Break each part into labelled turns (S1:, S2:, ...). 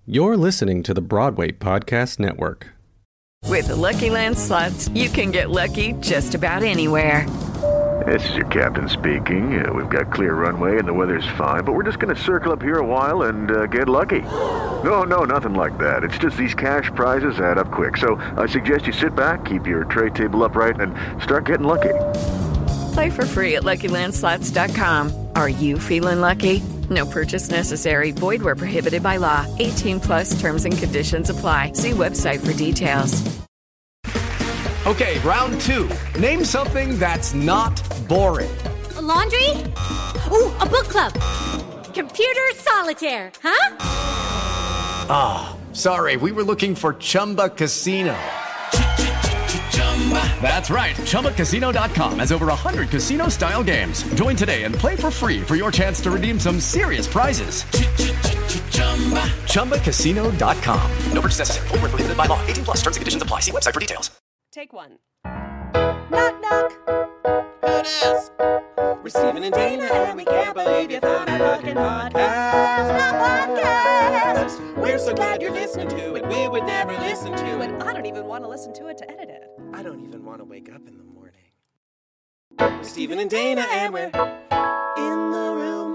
S1: You're listening to the Broadway Podcast Network.
S2: With the Lucky Land Slots, you can get lucky just about anywhere.
S3: This is your captain speaking. We've got clear runway and the weather's fine, but we're just going to circle up here a while and get lucky. No, nothing like that. It's just these cash prizes add up quick. So I suggest you sit back, keep your tray table upright, and start getting lucky.
S2: Play for free at LuckyLandSlots.com. Are you feeling lucky? No purchase necessary. Void where prohibited by law. 18+ terms and conditions apply. See website for details.
S4: Okay, round two. Name something that's not boring.
S5: A laundry? Ooh, a book club. Computer solitaire, huh?
S4: Ah, sorry, we were looking for Chumba Casino. That's right, ChumbaCasino.com has over 100 casino-style games. Join today and play for free for your chance to redeem some serious prizes. ChumbaCasino.com. No purchase necessary. Void where prohibited by law. 18+ terms and conditions apply. See website for details.
S6: Take one. Knock, knock. Who dis? We're Stephen and Dana, and we can't believe you found our fucking podcast. We're so glad you're listening to it. We would never listen to it.
S7: I don't even want to listen to it to edit it.
S6: I don't even want to wake up in the morning. We're Stephen and Dana, and we're in the room.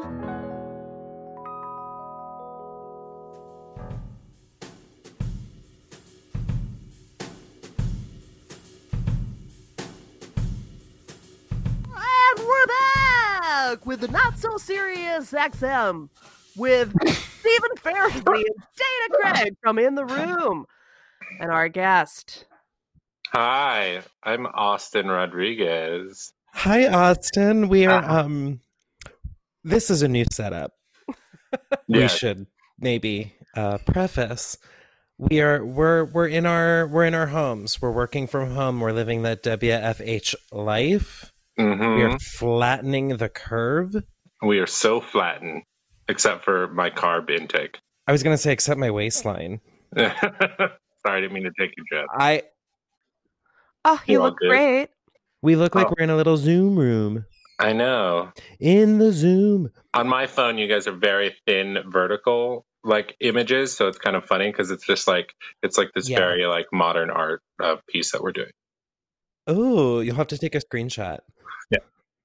S8: And we're back with the Not So Serious XM with Stephen Faraday and Dana Craig from In the Room. And our guest.
S9: Hi, I'm Austin Rodriguez.
S10: Hi, Austin. We are this is a new setup. We should maybe preface. We're in our homes. We're working from home. We're living that WFH life.
S9: Mm-hmm.
S10: We are flattening the curve.
S9: We are so flattened, except for my carb intake.
S10: I was gonna say except my waistline.
S9: Sorry, I didn't mean to take your joke.
S8: Oh, you look great.
S10: We look like we're in a little Zoom room.
S9: I know.
S10: In the Zoom.
S9: On my phone, you guys are very thin vertical images, so it's kind of funny because it's just it's this very modern art piece that we're doing.
S10: Oh, you'll have to take a screenshot.
S9: Yeah.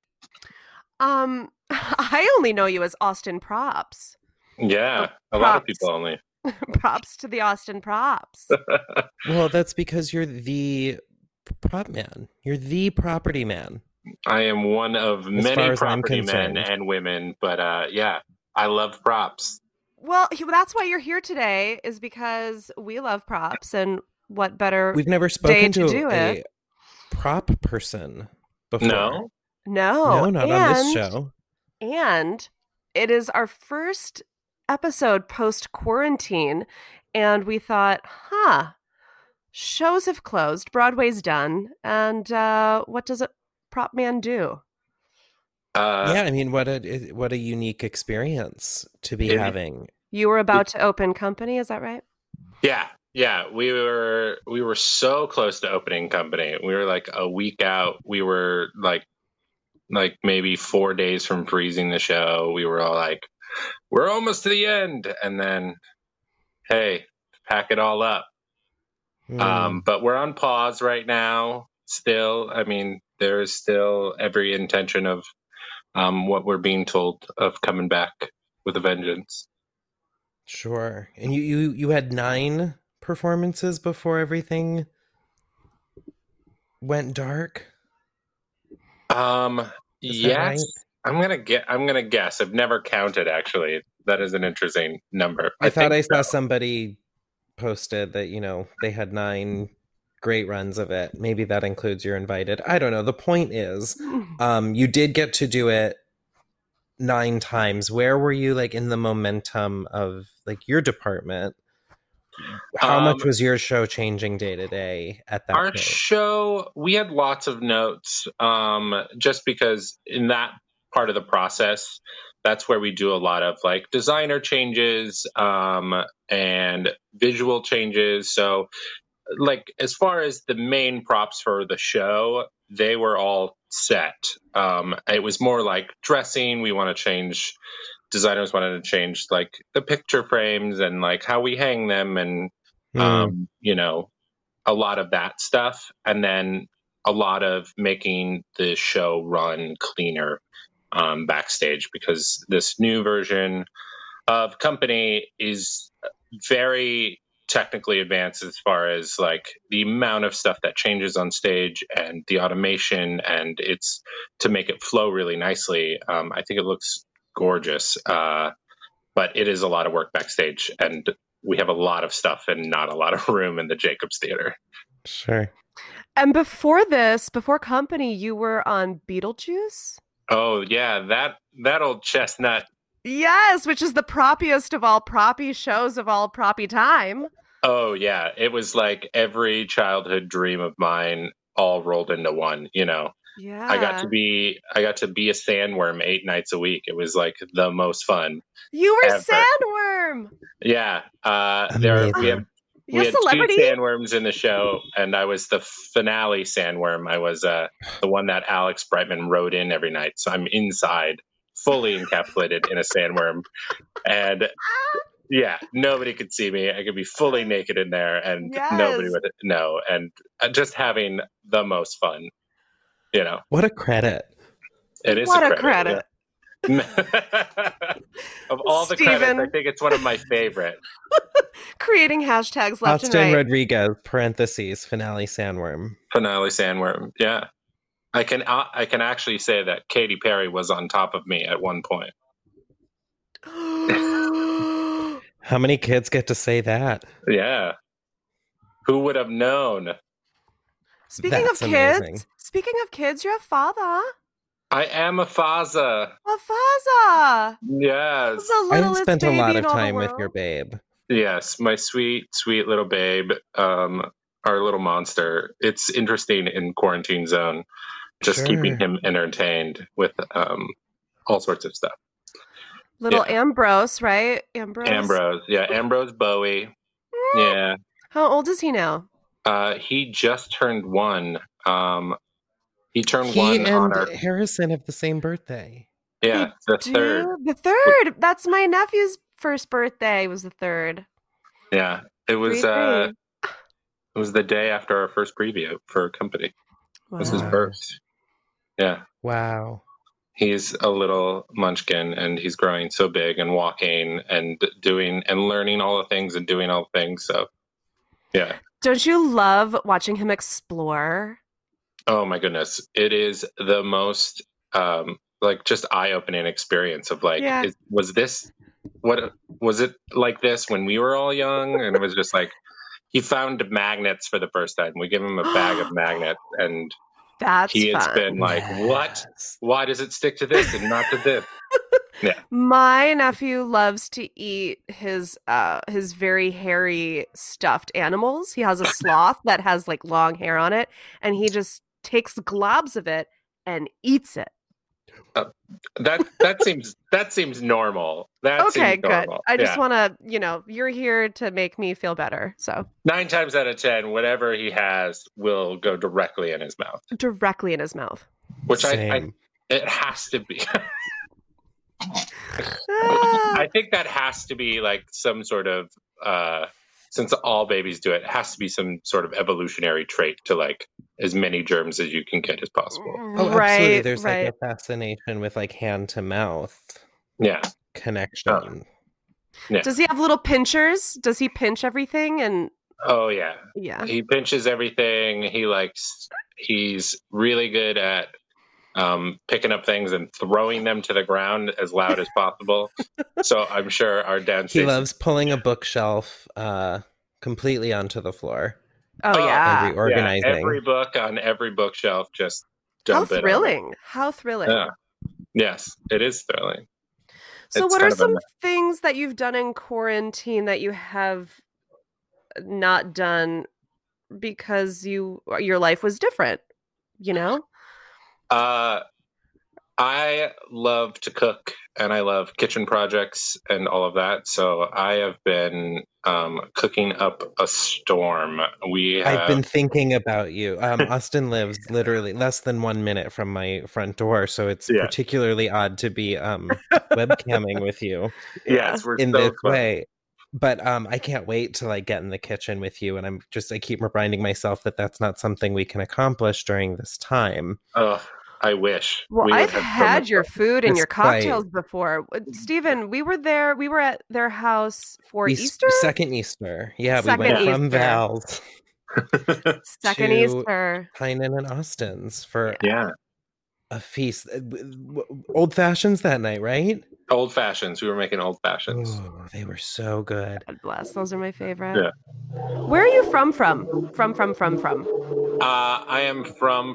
S8: I only know you as Austin Props.
S9: Yeah, a lot of people only.
S8: Props to the Austin Props.
S10: Well, that's because you're the prop man. You're the property man.
S9: I am one of many property men and women, but I love props.
S8: Well, that's why you're here today, is because we love props, and what better
S10: We've never spoken
S8: to do
S10: a
S8: it.
S10: Prop person before.
S8: No,
S10: not on this show.
S8: And it is our first episode post-quarantine, and we thought, shows have closed, Broadway's done, and what does a prop man do?
S10: I mean, what a unique experience to be having.
S8: You were about to open company, is that right?
S9: Yeah, we were so close to opening company. We were a week out. We were like maybe 4 days from freezing the show. We were all we're almost to the end, and then, hey, pack it all up. But we're on pause right now. Still, I mean, there is still every intention of what we're being told of coming back with a vengeance.
S10: Sure. And you had 9 performances before everything went dark?
S9: Yes.
S10: Right?
S9: I'm gonna guess. I've never counted, actually. That is an interesting number.
S10: I thought I saw somebody posted that, they had 9 great runs of it. Maybe that includes You're Invited. I don't know. The point is, you did get to do it 9 times. Where were you in the momentum of your department? How much was your show changing day to day at that point?
S9: Our show, we had lots of notes, just because in that part of the process, that's where we do a lot of designer changes and visual changes. So as far as the main props for the show, they were all set. It was more dressing. We want to change designers wanted to change like the picture frames and like how we hang them and you know, a lot of that stuff, and then a lot of making the show run cleaner backstage, because this new version of Company is very technically advanced as far as like the amount of stuff that changes on stage and the automation, and it's to make it flow really nicely. I think it looks gorgeous, but it is a lot of work backstage, and we have a lot of stuff and not a lot of room in the Jacobs Theater.
S10: Sure.
S8: And before Company, you were on Beetlejuice?
S9: Oh yeah, that old chestnut.
S8: Yes, which is the proppiest of all proppy shows of all proppy time.
S9: Oh yeah, it was like every childhood dream of mine all rolled into one, you know.
S8: Yeah.
S9: I got to be a sandworm 8 nights a week. It was like the most fun.
S8: You were
S9: ever.
S8: Sandworm.
S9: Yeah. We have
S8: You're
S9: two
S8: celebrity.
S9: sandworms in the show, and I was the finale sandworm. I was the one that Alex Brightman wrote in every night. So I'm inside, fully encapsulated in a sandworm. And yeah, nobody could see me. I could be fully naked in there, and nobody would know. And just having the most fun, you know.
S10: What a credit.
S9: It is
S8: what
S9: a credit. Yeah. Of all the
S8: Steven.
S9: credits, I think it's one of my favorite.
S8: Creating hashtags left
S10: Austin
S8: and right.
S10: Rodriguez, parentheses, finale sandworm.
S9: Finale sandworm. Yeah. I can actually say that Katy Perry was on top of me at one point.
S10: How many kids get to say that?
S9: Yeah. Who would have known?
S8: Speaking of kids, you're a father.
S9: I am a father.
S8: A father.
S9: Yes.
S10: I've spent a lot of time with your babe.
S9: Yes, my sweet, sweet little babe, our little monster. It's interesting in quarantine zone, just keeping him entertained with all sorts of stuff.
S8: Little Ambrose, right?
S9: Ambrose, yeah. Ambrose Bowie. Yeah.
S8: How old is he now?
S9: He just turned 1. He turned 1
S10: He
S9: on
S10: and Harrison have the same birthday.
S9: Yeah, the 3rd.
S8: The 3rd. That's my nephew's first birthday. Was the 3rd.
S9: Yeah, it was. It was the day after our first preview for Company. Wow. It was his birth. Yeah.
S10: Wow.
S9: He's a little munchkin, and he's growing so big and walking and doing and learning all the things and doing all the things. So, yeah.
S8: Don't you love watching him explore?
S9: Oh my goodness. It is the most like just eye-opening experience of like, was it like this when we were all young? And it was just like, he found magnets for the first time. We give him a bag of magnets, and he has been like, what? Why does it stick to this and not to this? Yeah.
S8: My nephew loves to eat his very hairy stuffed animals. He has a sloth that has like long hair on it, and he just takes globs of it and eats it.
S9: That seems normal.
S8: Okay,
S9: seems normal.
S8: Good. I just want to, you're here to make me feel better. So
S9: 9 times out of 10, whatever he has will go directly in his mouth.
S8: Directly in his mouth.
S9: Which I it has to be. I think that has to be like some sort of since all babies do it, it has to be some sort of evolutionary trait to like as many germs as you can get as possible.
S10: Oh, absolutely. There's like a fascination with like hand to mouth.
S9: Yeah.
S10: Connection.
S9: Yeah.
S8: Does he have little pinchers? Does he pinch everything? And
S9: oh yeah.
S8: Yeah.
S9: He pinches everything. He's really good at picking up things and throwing them to the ground as loud as possible. So I'm sure our downstage.
S10: He loves pulling a bookshelf completely onto the floor.
S8: Oh yeah,
S10: and reorganizing.
S9: Yeah, every book on every bookshelf. Just dump it.
S8: How thrilling!
S9: Yeah. Yes, it is thrilling.
S8: So, what are some things that you've done in quarantine that you have not done because your life was different?
S9: I love to cook and I love kitchen projects and all of that. So I have been cooking up a storm.
S10: I've been thinking about you. Austin lives literally less than 1 minute from my front door, so it's particularly odd to be webcamming with you.
S9: Yes, we're
S10: in
S9: so
S10: this
S9: close.
S10: way. But I can't wait to like get in the kitchen with you, and I keep reminding myself that that's not something we can accomplish during this time.
S9: Oh, I wish.
S8: Well, I've had your food and your
S10: Despite-
S8: cocktails before. Stephen, we were there. We were at their house for Easter.
S10: Second Easter. Yeah,
S8: Second
S10: we went from
S8: Easter.
S10: Val's
S8: Second
S10: to
S8: Easter.
S10: Tynan and Austin's for
S9: Yeah.
S10: a feast. Old fashions that night, right?
S9: Old fashions. We were making old fashions.
S10: Oh, they were so good.
S8: God bless. Those are my favorite.
S9: Yeah.
S8: Where are you from? From?
S9: I am from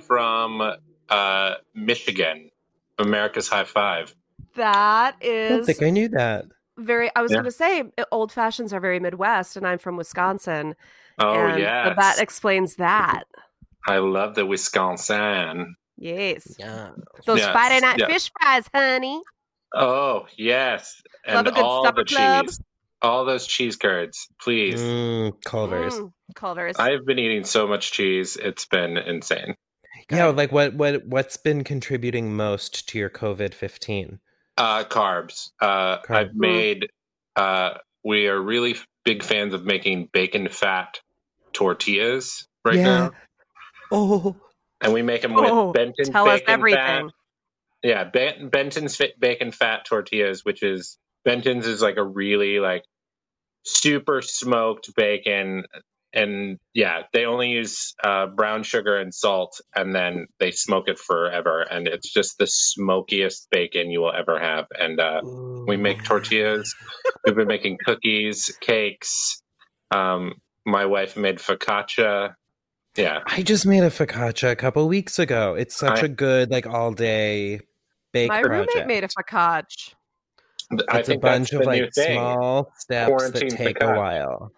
S9: Michigan, America's High Five.
S8: That
S10: I don't
S8: is
S10: think I knew that.
S8: very. I was
S9: Yeah.
S8: going to say old fashions are very Midwest, and I'm from Wisconsin.
S9: Oh,
S8: and
S9: yes.
S8: so that explains that.
S9: I love the Wisconsin.
S8: Yes.
S10: Yeah.
S8: Those
S9: Yes,
S8: Friday night
S9: yes.
S8: fish fries, honey.
S9: Oh, yes.
S8: Love
S9: And
S8: a good
S9: all
S8: supper
S9: the
S8: club.
S9: cheese. All those cheese curds, please.
S10: Culver's.
S8: Culver's.
S9: I've been eating so much cheese. It's been insane.
S10: Yeah, like what's been contributing most to your COVID-15?
S9: Carbs. I've made, we are really big fans of making bacon fat tortillas right now.
S10: Oh.
S9: And we make them with Benton's
S8: tell us
S9: bacon
S8: everything.
S9: fat. Yeah, Benton's bacon fat tortillas, which is Benton's is like a really like super smoked bacon, and yeah, they only use brown sugar and salt, and then they smoke it forever, and it's just the smokiest bacon you will ever have. And we make tortillas. We've been making cookies, cakes. My wife made focaccia. Yeah,
S10: I just made a focaccia a couple weeks ago. It's such a good like all day bake
S8: My
S10: project.
S8: roommate made a focaccia.
S9: I
S10: It's a
S9: think
S10: bunch
S9: that's
S10: of
S9: the new
S10: like
S9: thing.
S10: small steps
S9: Quarantine
S10: that take
S9: focaccia.
S10: a while.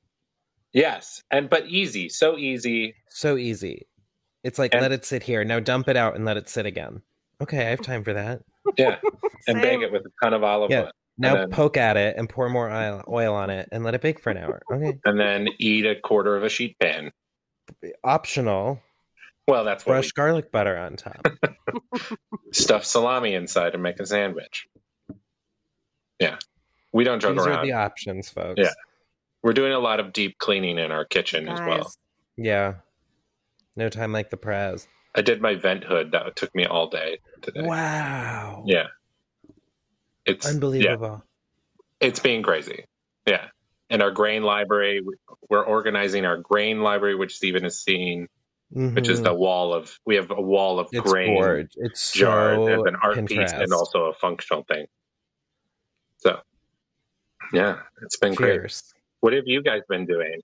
S9: Yes, but easy, so easy.
S10: So easy. It's like let it sit here. Now dump it out and let it sit again. Okay, I have time for that.
S9: Yeah, and bake it with a ton of olive oil.
S10: Now
S9: And then-
S10: poke at it and pour more oil on it and let it bake for an hour. Okay.
S9: And then eat a quarter of a sheet pan.
S10: Optional.
S9: Well, that's what
S10: Brush garlic butter on top.
S9: stuff salami inside and make a sandwich. Yeah, we don't joke
S10: These
S9: around.
S10: are the options, folks.
S9: Yeah, we're doing a lot of deep cleaning in our kitchen as well.
S10: Yeah. No time like the Praz.
S9: I did my vent hood. That took me all day today.
S10: Wow.
S9: Yeah, it's
S10: Unbelievable.
S9: Yeah, it's being crazy. Yeah, and our grain library. We're organizing our grain library, which Stephen has seen. Which is
S10: Mhm.
S9: the wall of, we have a wall of
S10: It's
S9: grain
S10: gorgeous. It's
S9: jars
S10: so
S9: as an art piece
S10: Pinterest.
S9: and also a functional thing. So, yeah, it's been great.
S10: Cheers.
S9: What have you guys been doing?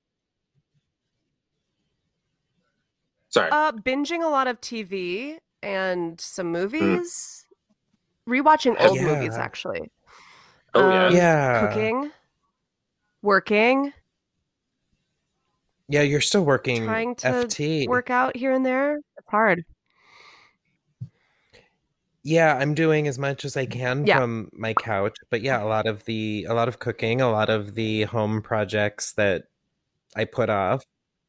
S9: Sorry.
S8: Binging a lot of TV and some movies. Rewatching old movies,
S10: Yeah.
S8: actually.
S9: Oh, yeah.
S10: Yeah.
S8: Cooking. Working.
S10: Yeah, you're still working
S8: Trying to
S10: FT.
S8: work out here and there. It's hard.
S10: Yeah, I'm doing as much as I can
S8: Yeah.
S10: from my couch, but yeah, a lot of cooking, a lot of the home projects that I put off.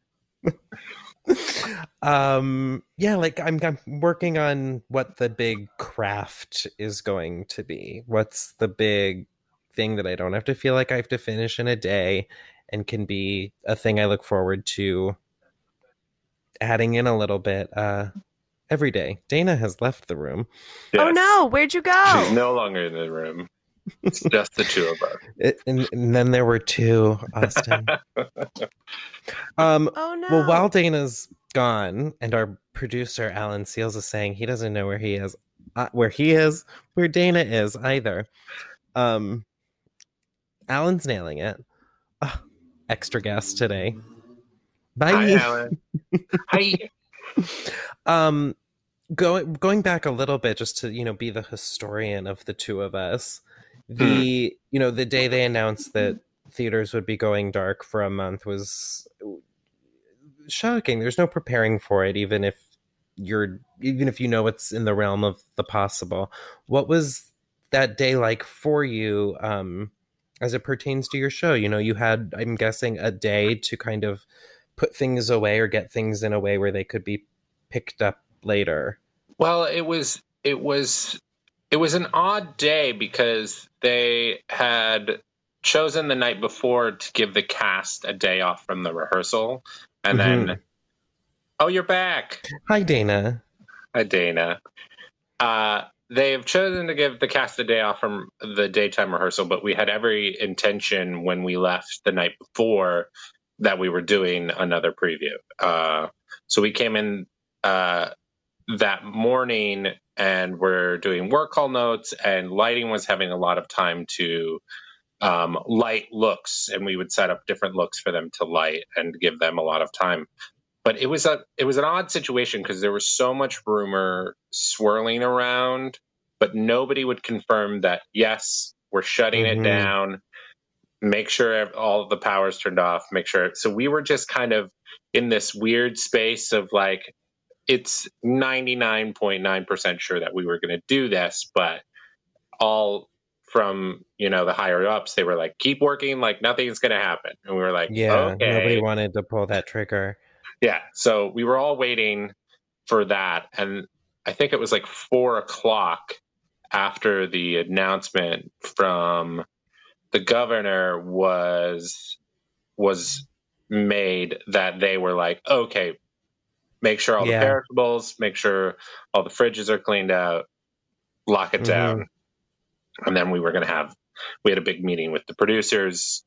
S10: Yeah, like I'm working on what the big craft is going to be. What's the big thing that I don't have to feel like I have to finish in a day and can be a thing I look forward to adding in a little bit every day. Dana has left the room.
S8: Oh
S9: Yes.
S8: no, where'd you go?
S9: She's no longer in the room. It's just the two of us.
S10: And then there were two, Austin.
S8: Oh no.
S10: Well, while Dana's gone and our producer Alan Seals is saying he doesn't know where he is, where Dana is either. Alan's nailing it. Extra guest today. Bye.
S9: Hi, Alan. Hi.
S10: Going back a little bit just to be the historian of the two of us. The day they announced that theaters would be going dark for a month was shocking. There's no preparing for it, even if even if you know it's in the realm of the possible. What was that day like for you as it pertains to your show? You had, I'm guessing, a day to kind of put things away or get things in a way where they could be picked up later.
S9: Well, it was an odd day because they had chosen the night before to give the cast a day off from the rehearsal. And then, oh, you're back.
S10: Hi, Dana.
S9: Hi, Dana. They've chosen to give the cast a day off from the daytime rehearsal, but we had every intention when we left the night before that we were doing another preview. So we came in that morning and we're doing work call notes, and lighting was having a lot of time to light looks, and we would set up different looks for them to light and give them a lot of time. But it was an odd situation because there was so much rumor swirling around, but nobody would confirm that, yes, we're shutting it down, make sure all of the power's turned off, make sure. So we were just kind of in this weird space of like, it's 99.9% sure that we were going to do this, but all from, the higher ups, they were like, keep working, like nothing's going to happen. And we were like, okay.
S10: Nobody wanted to pull that trigger.
S9: Yeah. So we were all waiting for that. And I think it was like 4:00 after the announcement from the governor was made that they were like, okay, make sure all the perishables, make sure all the fridges are cleaned out, lock it down. And then we had a big meeting with the producers.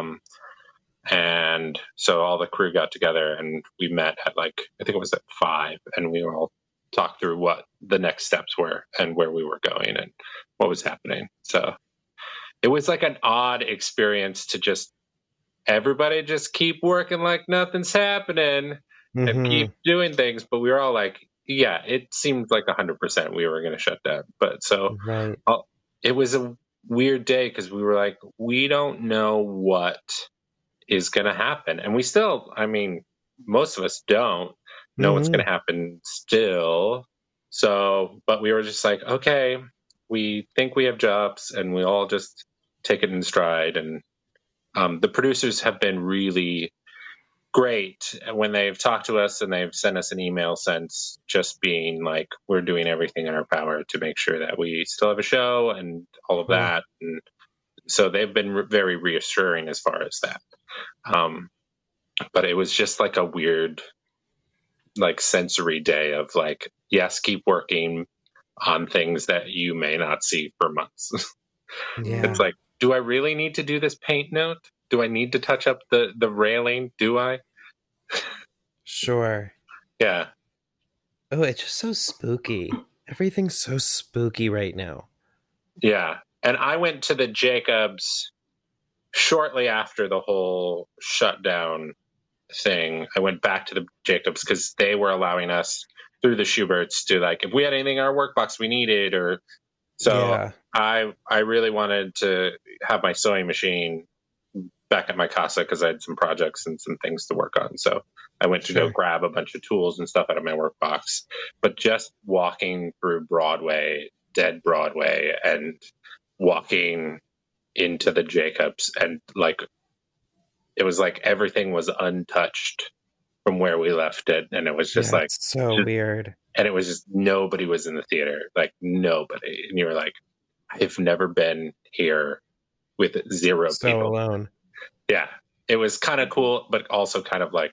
S9: And so all the crew got together and we met at I think it was at 5, and we all talked through what the next steps were and where we were going and what was happening. So it was like an odd experience to everybody just keep working like nothing's happening and keep doing things. But we were all like, yeah, it seemed like 100% we were going to shut down. But so it was a weird day because we were like, we don't know what is going to happen. And we still, most of us don't know what's going to happen still. So, but we were just like, okay, we think we have jobs and we all just take it in stride. And the producers have been really great when they've talked to us, and they've sent us an email since, just being like, we're doing everything in our power to make sure that we still have a show and all of that. And so they've been very reassuring as far as that. But it was just like a weird, sensory day of yes, keep working on things that you may not see for months. It's like, do I really need to do this paint note? Do I need to touch up the railing? Do I?
S10: Sure.
S9: Yeah.
S10: Oh, it's just so spooky. Everything's so spooky right now.
S9: Yeah. And I went to the Jacobs shortly after the whole shutdown thing. I went back to the Jacobs because they were allowing us through the Schuberts to if we had anything in our workbox we needed, or so I really wanted to have my sewing machine back at my casa because I had some projects and some things to work on. So I went to go grab a bunch of tools and stuff out of my workbox. But just walking through Broadway, dead Broadway, and walking into the Jacobs, and it was like everything was untouched from where we left it. And it was just
S10: so weird.
S9: And it was just, nobody was in the theater, nobody. And you were like, I've never been here with zero
S10: so
S9: people.
S10: Alone.
S9: Yeah. It was kind of cool, but also kind of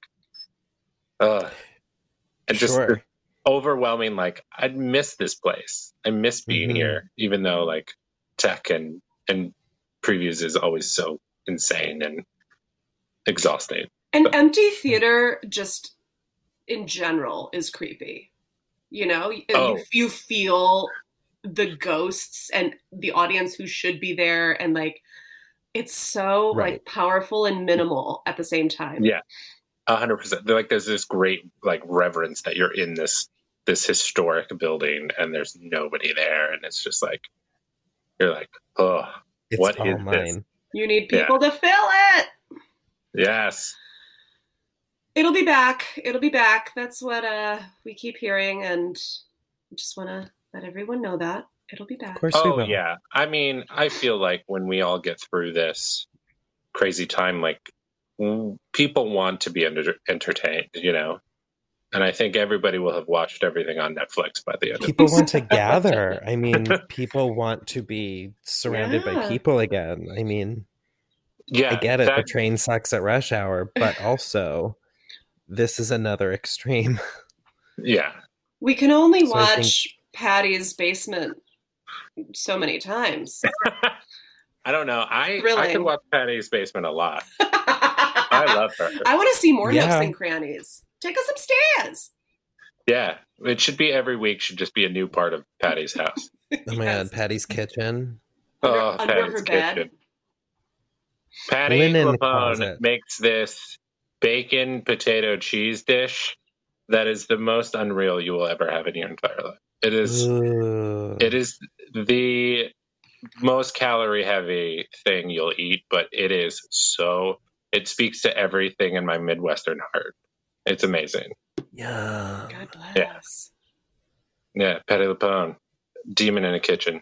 S9: and just overwhelming. I miss this place. I miss being here, even though tech and previews is always so insane and exhausting.
S7: And empty theater just in general is creepy. You feel the ghosts and the audience who should be there, and it's so powerful and minimal at the same time.
S9: Yeah, 100%. There's this great reverence that you're in this historic building and there's nobody there, and it's just you're oh,
S10: it's
S9: what
S10: all
S9: is
S10: mine.
S9: this?
S7: You need people to fill it.
S9: Yes.
S7: It'll be back. It'll be back. That's what we keep hearing, and I just want to let everyone know that it'll be back.
S10: Of course we will.
S9: Yeah. I mean, I feel like when we all get through this crazy time, like people want to be entertained, you know? And I think everybody will have watched everything on Netflix by the end
S10: People
S9: of this.
S10: want to gather. I mean, people want to be surrounded by people again. I mean, I get it. The train sucks at rush hour, but also this is another extreme.
S9: Yeah.
S7: We can only watch Patty's Basement so many times.
S9: I don't know. I can watch Patty's Basement a lot. I love her.
S7: I want to see more Nooks and Crannies. Take us upstairs.
S9: Yeah. It should be every week, should just be a new part of Patty's house.
S10: Oh my God, Patty's kitchen.
S7: Under her bed.
S9: Patty Lapone makes this bacon potato cheese dish that is the most unreal you will ever have in your entire life. It is the most calorie heavy thing you'll eat, but it speaks to everything in my Midwestern heart. It's amazing.
S10: Yeah.
S7: God bless.
S9: Yeah, Patty Lapone. Demon in a kitchen.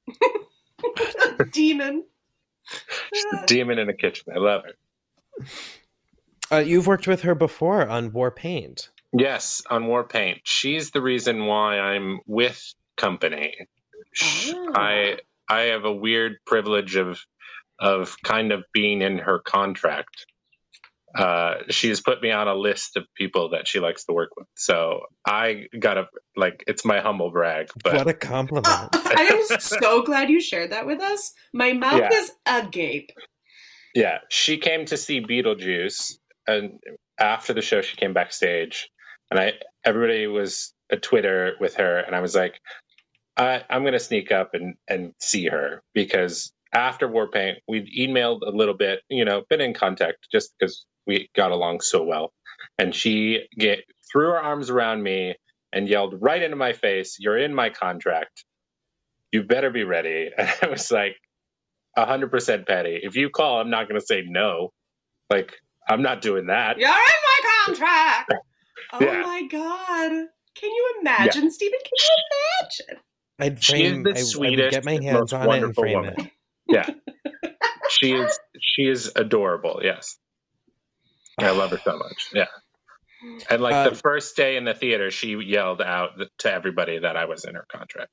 S7: Demon.
S9: Demon in a kitchen. I love her.
S10: You've worked with her before on War Paint.
S9: Yes, on War Paint. She's the reason why I'm with Company. Oh. I have a weird privilege of kind of being in her contract. She's put me on a list of people that she likes to work with. So I gotta, it's my humble brag. But
S10: what a compliment.
S7: I am so glad you shared that with us. My mouth is agape.
S9: Yeah. She came to see Beetlejuice, and after the show, she came backstage, and everybody was a Twitter with her, and I was like, I'm going to sneak up and see her, because after War Paint, we'd emailed a little bit, been in contact just because we got along so well. And she threw her arms around me and yelled right into my face, "You're in my contract. You better be ready." And I was like, 100% Patty. If you call, I'm not going to say no. I'm not doing that.
S7: You're in my contract. Oh my God. Can you imagine, Stephen? Can you imagine?
S10: I'd get my hands on it and frame it.
S9: Yeah. She is adorable. Yes. I love her so much. Yeah. And the first day in the theater, she yelled out to everybody that I was in her contract.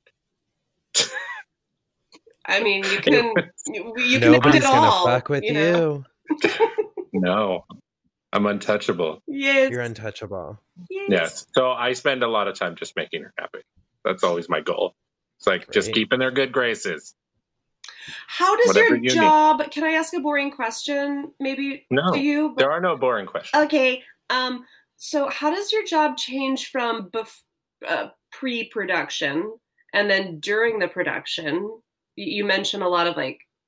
S7: I mean, you can
S10: nobody's gonna fuck with you.
S9: No. I'm untouchable.
S7: Yes.
S10: You're untouchable.
S9: Yes. So I spend a lot of time just making her happy. That's always my goal. It's just keeping their good graces.
S7: How does your job, can I ask a boring question maybe to you?
S9: There are no boring questions.
S7: Okay. So how does your job change from pre-production and then during the production? You mentioned a lot of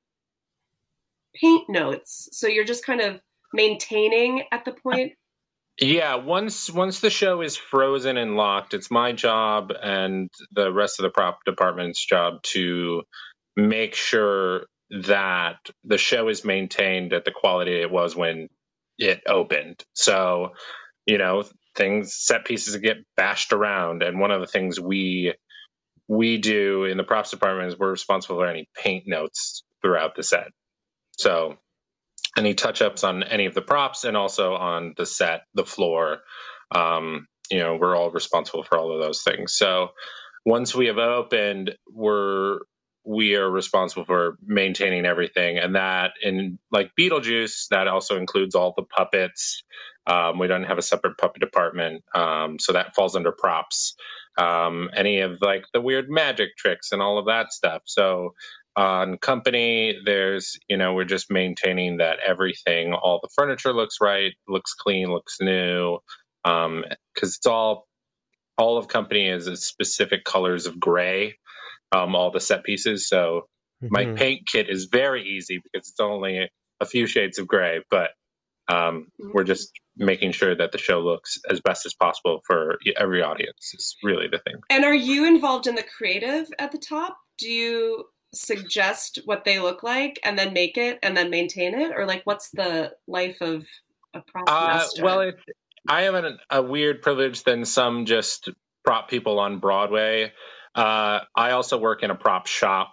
S7: paint notes. So you're just kind of maintaining at the point?
S9: Yeah, once the show is frozen and locked, it's my job and the rest of the prop department's job to make sure that the show is maintained at the quality it was when it opened. So, set pieces get bashed around, and one of the things we do in the props department is we're responsible for any paint notes throughout the set. So any touch-ups on any of the props and also on the set, the floor, we're all responsible for all of those things. So once we have opened, we are responsible for maintaining everything. And that in Beetlejuice, that also includes all the puppets. We don't have a separate puppet department. So that falls under props. Any of the weird magic tricks and all of that stuff. So on Company, there's, we're just maintaining that everything, all the furniture looks right, looks clean, looks new. Cause it's all of Company is specific colors of gray. All the set pieces. So my paint kit is very easy because it's only a few shades of gray, but we're just making sure that the show looks as best as possible for every audience is really the thing.
S7: And are you involved in the creative at the top? Do you suggest what they look like and then make it and then maintain it? Or what's the life of a prop master?
S9: Well, I have a weird privilege than some just prop people on Broadway. I also work in a prop shop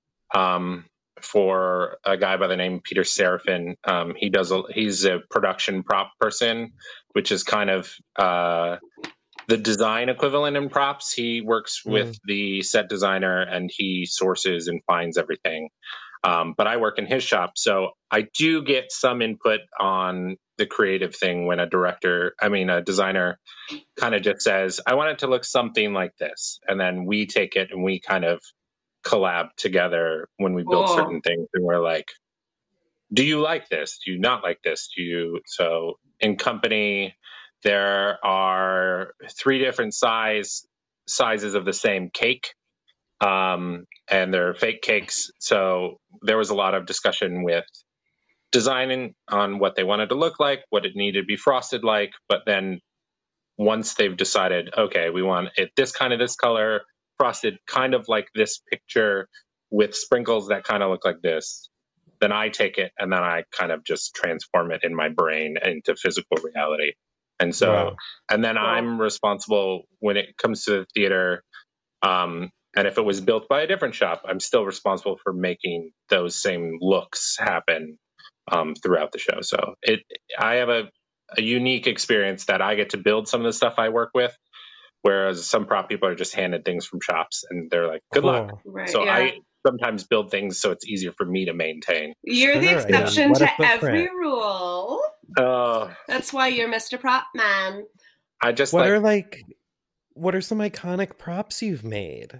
S9: for a guy by the name of Peter Serafin. He's a production prop person, which is kind of the design equivalent in props. He works with the set designer and he sources and finds everything. But I work in his shop, so I do get some input on the creative thing when a designer kind of just says, I want it to look something like this. And then we take it and we kind of collab together when we build certain things. And we're like, do you like this? Do you not like this? So in Company, there are 3 different sizes of the same cake. And they're fake cakes. So there was a lot of discussion with designing on what they wanted to look like, what it needed to be frosted like. But then once they've decided, okay, we want it this color, frosted kind of like this picture with sprinkles that kind of look like this, then I take it and then I kind of just transform it in my brain into physical reality. And so, and then I'm responsible when it comes to the theater. And if it was built by a different shop, I'm still responsible for making those same looks happen throughout the show. So I have a unique experience that I get to build some of the stuff I work with, whereas some prop people are just handed things from shops and they're like, good luck.
S7: Right,
S9: so I sometimes build things so it's easier for me to maintain.
S7: You're the exception to every rule. That's why you're Mr. Prop Man.
S10: What are some iconic props you've made?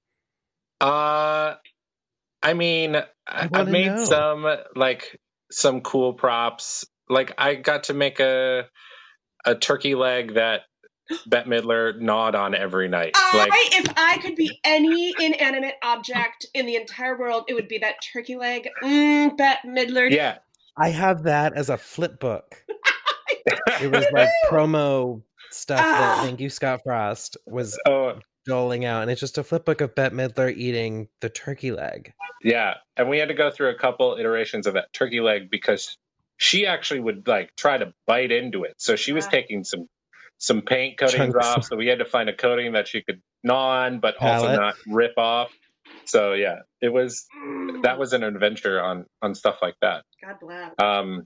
S9: I mean, I've made some cool props. Like I got to make a turkey leg that Bette Midler gnawed on every night.
S7: If I could be any inanimate object in the entire world, it would be that turkey leg. Bette Midler.
S9: Yeah.
S10: I have that as a flip book. It was like promo stuff that Thank You, Scott Frost was doling out. And it's just a flip book of Bette Midler eating the turkey leg.
S9: Yeah. And we had to go through a couple iterations of that turkey leg because she actually would try to bite into it. So she was taking some paint coatings off. So we had to find a coating that she could gnaw on, but also not rip off. So yeah, that was an adventure on stuff like that.
S7: God bless.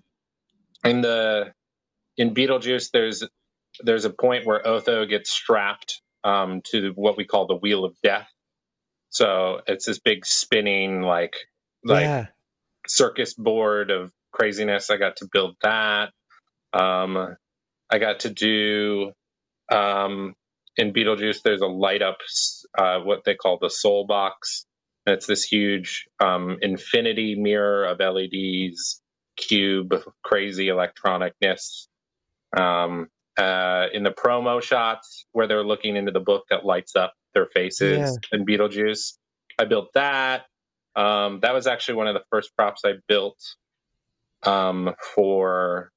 S9: In Beetlejuice, there's a point where Otho gets strapped to what we call the Wheel of Death. So it's this big spinning circus board of craziness. I got to build that. I got to do in Beetlejuice. There's a light up what they call the Soul Box. And it's this huge infinity mirror of LEDs, cube, crazy electronicness. In the promo shots where they're looking into the book that lights up their faces in Beetlejuice, I built that. That was actually one of the first props I built for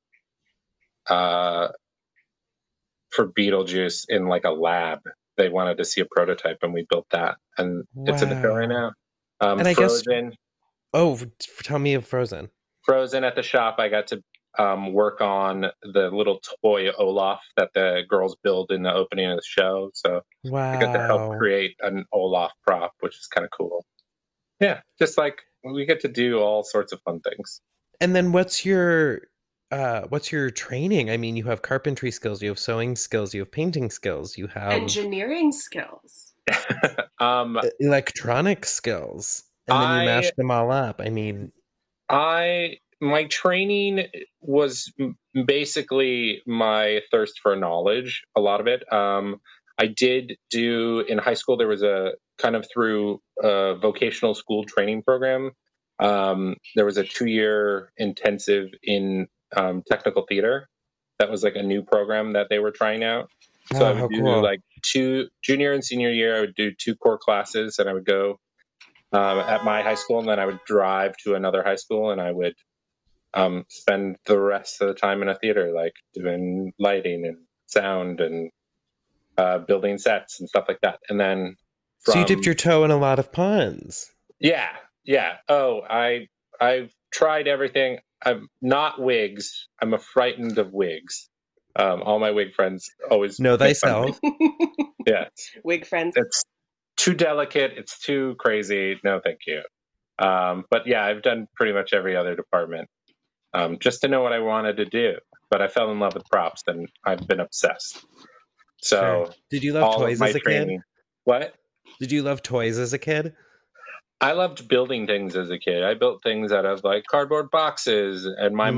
S9: Beetlejuice in a lab. They wanted to see a prototype and we built that, and it's in the show right now.
S10: And I Frozen. Tell me of Frozen.
S9: Frozen at the shop, I got to work on the little toy Olaf that the girls build in the opening of the show. So I got to help create an Olaf prop, which is kind of cool. Yeah, just we get to do all sorts of fun things.
S10: And then what's your training? I mean, you have carpentry skills, you have sewing skills, you have painting skills, you have
S7: engineering skills,
S10: electronic skills, and then you mash them all up. I mean,
S9: my training was basically my thirst for knowledge. A lot of it. I did do in high school. There was a kind of through a vocational school training program. There was a 2-year intensive in technical theater. That was a new program that they were trying out. So I would do 2 junior and senior year. I would do 2 core classes, and I would go at my high school, and then I would drive to another high school, and I would spend the rest of the time in a theater, doing lighting and sound and building sets and stuff like that. And then
S10: so you dipped your toe in a lot of ponds.
S9: Yeah. Oh, I've tried everything. I'm not wigs. I'm frightened of wigs. All my wig friends always
S10: know
S9: make fun of
S10: thyself.
S9: me. Yeah,
S7: Wig friends.
S9: it's too delicate. It's too crazy. No, thank you. But yeah, I've done pretty much every other department just to know what I wanted to do. But I fell in love with props, and I've been obsessed. So,
S10: Sure. Did you love toys as a kid?
S9: What?
S10: Did you love toys as a kid?
S9: I loved building things as a kid. I built things out of like cardboard boxes, and my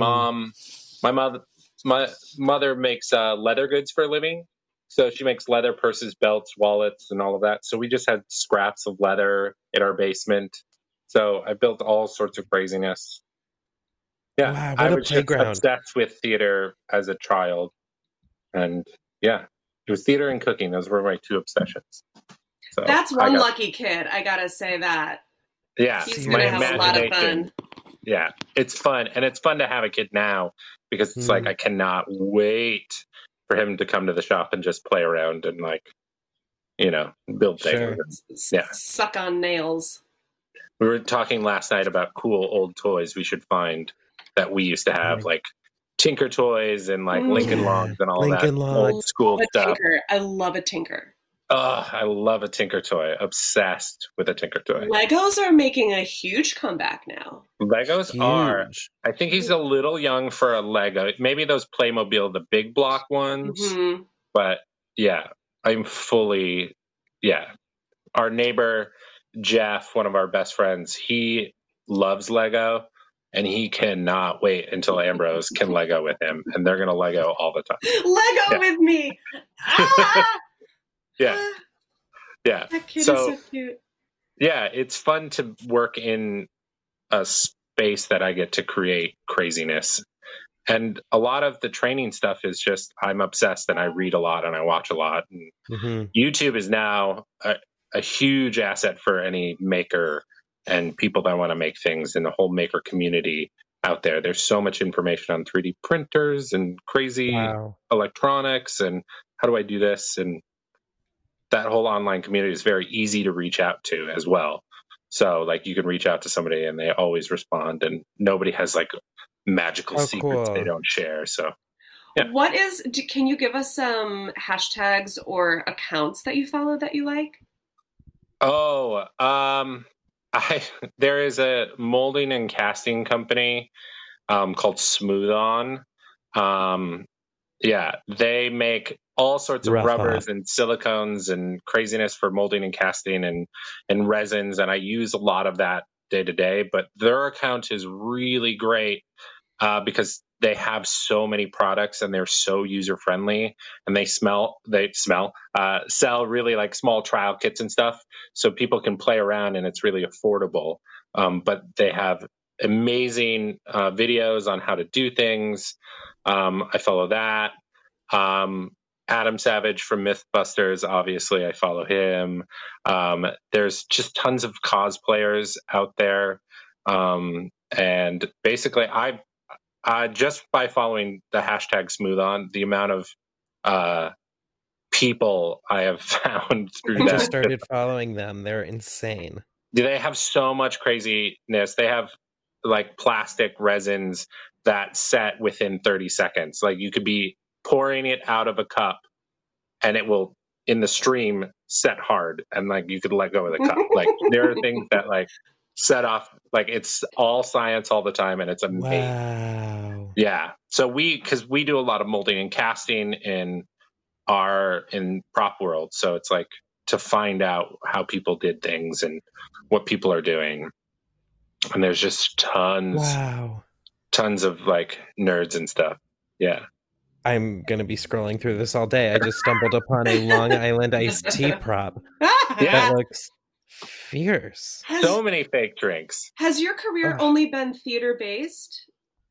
S9: mother makes leather goods for a living. So she makes leather purses, belts, wallets, and all of that. So we just had scraps of leather in our basement. So I built all sorts of craziness. Yeah,
S10: Wow, what
S9: I
S10: a
S9: was
S10: playground.
S9: just obsessed with theater as a child, and yeah, it was theater and cooking. Those were my two obsessions. So
S7: That's one lucky kid. I gotta say that.
S9: Yeah,
S7: He's gonna have a lot of fun.
S9: Yeah, it's fun, and it's fun to have a kid now because it's like I cannot wait for him to come to the shop and just play around and like, build things. Yeah,
S7: suck on nails.
S9: We were talking last night about cool old toys we should find that we used to have, like Tinker toys and like Lincoln Logs and all that old school stuff.
S7: Tinker. I love a Tinker.
S9: Oh, I love a Tinker toy. Obsessed with a Tinker toy.
S7: Legos are making a huge comeback now.
S9: Legos are. I think he's a little young for a Lego. Maybe those Playmobil, the big block ones.
S7: Mm-hmm.
S9: But yeah, I'm fully. Yeah, our neighbor Jeff, one of our best friends, he loves Lego, and he cannot wait until Ambrose can Lego with him, and they're gonna Lego all the time.
S7: Lego with me. Ah!
S9: Yeah. Yeah.
S7: That kid is so cute.
S9: Yeah, it's fun to work in a space that I get to create craziness. And a lot of the training stuff is just I'm obsessed and I read a lot and I watch a lot. And YouTube is now a huge asset for any maker and people that want to make things in the whole maker community out there. There's so much information on 3D printers and crazy electronics and how do I do this? And that whole online community is very easy to reach out to as well. So like you can reach out to somebody and they always respond and nobody has like magical secrets they don't share. So yeah.
S7: Can you give us some hashtags or accounts that you follow that you like?
S9: Oh, there is a molding and casting company called Smooth On. Yeah, they make all sorts of rubbers and silicones and craziness for molding and casting and resins. And I use a lot of that day to day, but their account is really great because they have so many products and they're so user friendly and they sell really like small trial kits and stuff. So people can play around and it's really affordable. But they have amazing videos on how to do things. I follow that. Adam Savage from Mythbusters, obviously, I follow him. There's just tons of cosplayers out there. And basically, I just by following the hashtag Smooth On, the amount of people I have found through
S10: I
S9: that.
S10: just started following them. They're insane.
S9: They have so much craziness. They have like plastic resins that set within 30 seconds. Like you could be pouring it out of a cup and it will in the stream set hard and like you could let go of the cup. Like there are things that like set off, like it's all science all the time and it's amazing.
S10: Wow.
S9: Yeah. So because we do a lot of molding and casting in prop world. So it's like to find out how people did things and what people are doing. And there's just tons of like nerds and stuff. Yeah.
S10: I'm going to be scrolling through this all day. I just stumbled upon a Long Island iced tea prop. That looks fierce.
S9: So many fake drinks.
S7: Has your career only been theater based?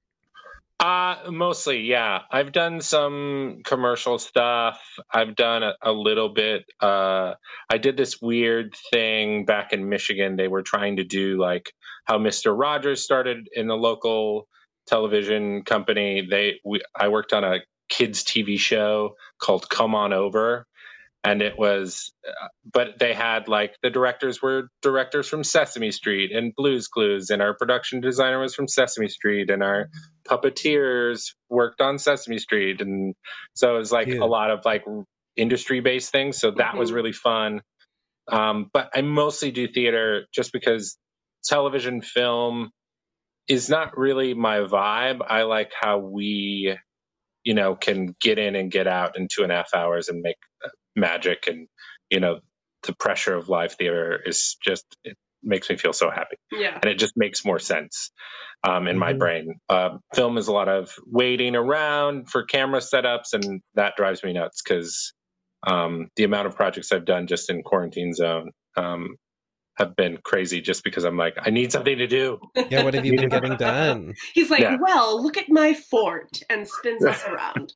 S9: Mostly, yeah. I've done some commercial stuff. I've done a little bit. I did this weird thing back in Michigan. They were trying to do like how Mr. Rogers started in the local television company. I worked on a kids TV show called Come On Over, And it was, but they had like the directors were directors from Sesame Street and Blue's Clues, and our production designer was from Sesame Street, and our puppeteers worked on Sesame Street, and so it was like a lot of like industry based things. So that was really fun. But I mostly do theater just because television film is not really my vibe. I like how we, you know, can get in and get out in 2.5 hours and make magic, and you know, the pressure of live theater is just, it makes me feel so happy. And it just makes more sense in my brain. Film is a lot of waiting around for camera setups, and that drives me nuts because the amount of projects I've done just in Quarantine Zone have been crazy, just because I'm like, I need something to do.
S10: Yeah, what have you been getting done?
S7: He's like, well, look at my fort, and spins us around.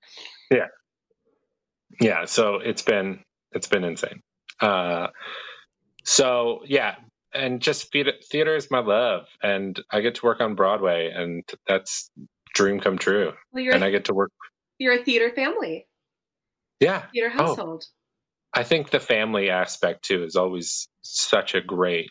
S9: Yeah, so it's been insane. So yeah, and just theater is my love, and I get to work on Broadway, and that's dream come true. Well, and I get to work.
S7: You're a theater family.
S9: Yeah,
S7: theater household.
S9: I think the family aspect too is always such a great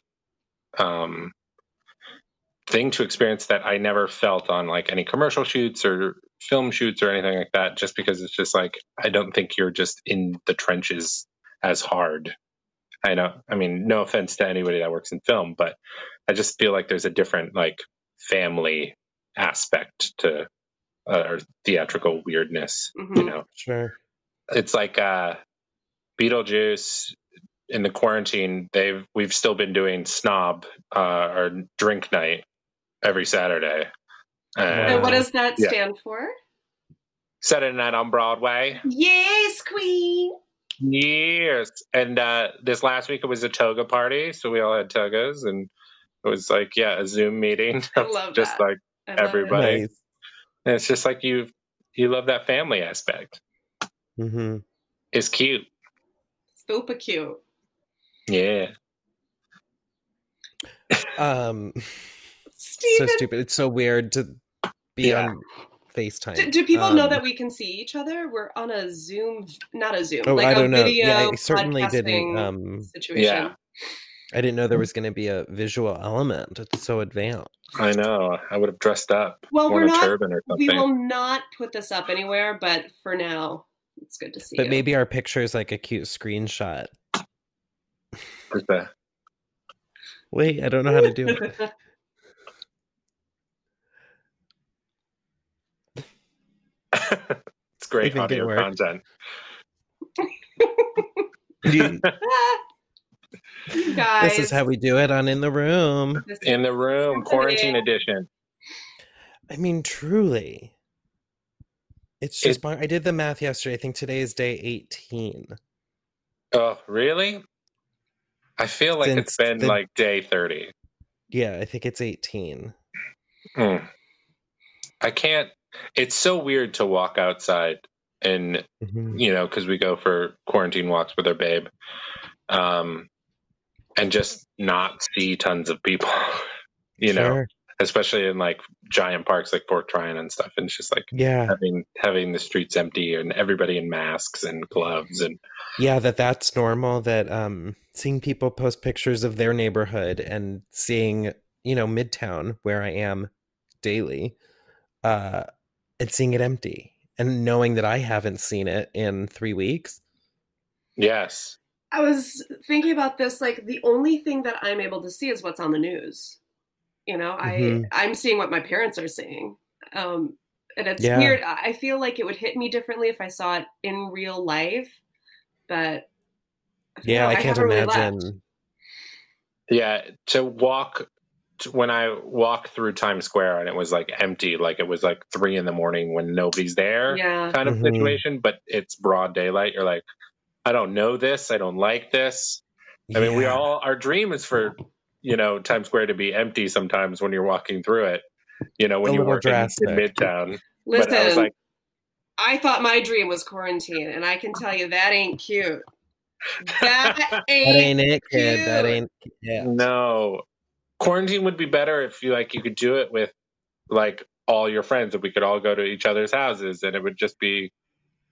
S9: thing to experience that I never felt on like any commercial shoots or film shoots or anything like that, just because it's just like, I don't think you're just in the trenches as hard. I know, I mean, no offense to anybody that works in film, but I just feel like there's a different like family aspect to or theatrical weirdness, you know?
S10: Sure.
S9: It's like Beetlejuice in the quarantine, we've still been doing Snob or drink night every Saturday.
S7: And what does that stand for?
S9: Saturday Night on Broadway.
S7: Yes, queen.
S9: Yes. And this last week it was a toga party, so we all had togas, and it was like, a Zoom meeting.
S7: I love
S9: just
S7: that.
S9: like everybody.
S10: Nice.
S9: And it's just like you love that family aspect.
S10: Mm-hmm.
S9: It's cute.
S7: Super cute.
S9: Yeah.
S10: So
S7: Steven.
S10: stupid. It's so weird to be on FaceTime.
S7: Do people know that we can see each other? We're on a Zoom, not a Zoom,
S10: Oh,
S7: like
S10: I don't
S7: a
S10: know.
S7: video
S10: Yeah, I certainly
S7: podcasting
S10: didn't.
S7: situation.
S9: Yeah.
S10: I didn't know there was going to be a visual element. It's so advanced.
S9: I know. I would have dressed up.
S7: Well,
S9: worn
S7: we're
S9: a
S7: not.
S9: turban or something.
S7: We will not put this up anywhere, but for now, it's good to see.
S10: But
S7: you.
S10: maybe our picture is like a cute screenshot.
S9: What's that?
S10: Wait, I don't know how to do it.
S9: It's great
S10: I think it
S9: audio
S10: worked.
S9: content.
S10: You
S7: guys,
S10: This is how we do it on In the Room.
S9: In the Room, quarantine edition.
S10: I mean, truly. It's just, I did the math yesterday. I think today is day 18.
S9: Oh, really? I feel like it's been like day 30.
S10: Yeah, I think it's 18.
S9: I can't. It's so weird to walk outside and, you know, because we go for quarantine walks with our babe, and just not see tons of people, you know, especially in like giant parks like Port Tryon and stuff. And it's just like having the streets empty and everybody in masks and gloves and
S10: that's normal. That seeing people post pictures of their neighborhood and seeing, you know, Midtown where I am daily, and seeing it empty and knowing that I haven't seen it in 3 weeks.
S9: Yes.
S7: I was thinking about this, like the only thing that I'm able to see is what's on the news. You know, I'm seeing what my parents are seeing. And it's weird. I feel like it would hit me differently if I saw it in real life, but
S10: I can't imagine.
S9: Yeah. When I walk through Times Square and it was like empty, like it was like 3 a.m. when nobody's there kind of situation, but it's broad daylight. You're like, I don't know this. I don't like this. I mean, our dream is for, you know, Times Square to be empty sometimes when you're walking through it, you know, when you're working in Midtown.
S7: Listen,
S9: but I was like,
S7: I thought my dream was quarantine, and I can tell you that ain't cute. That ain't
S10: it, kid.
S7: cute.
S10: That ain't it.
S9: No. Quarantine would be better if you could do it with like all your friends, if we could all go to each other's houses, and it would just be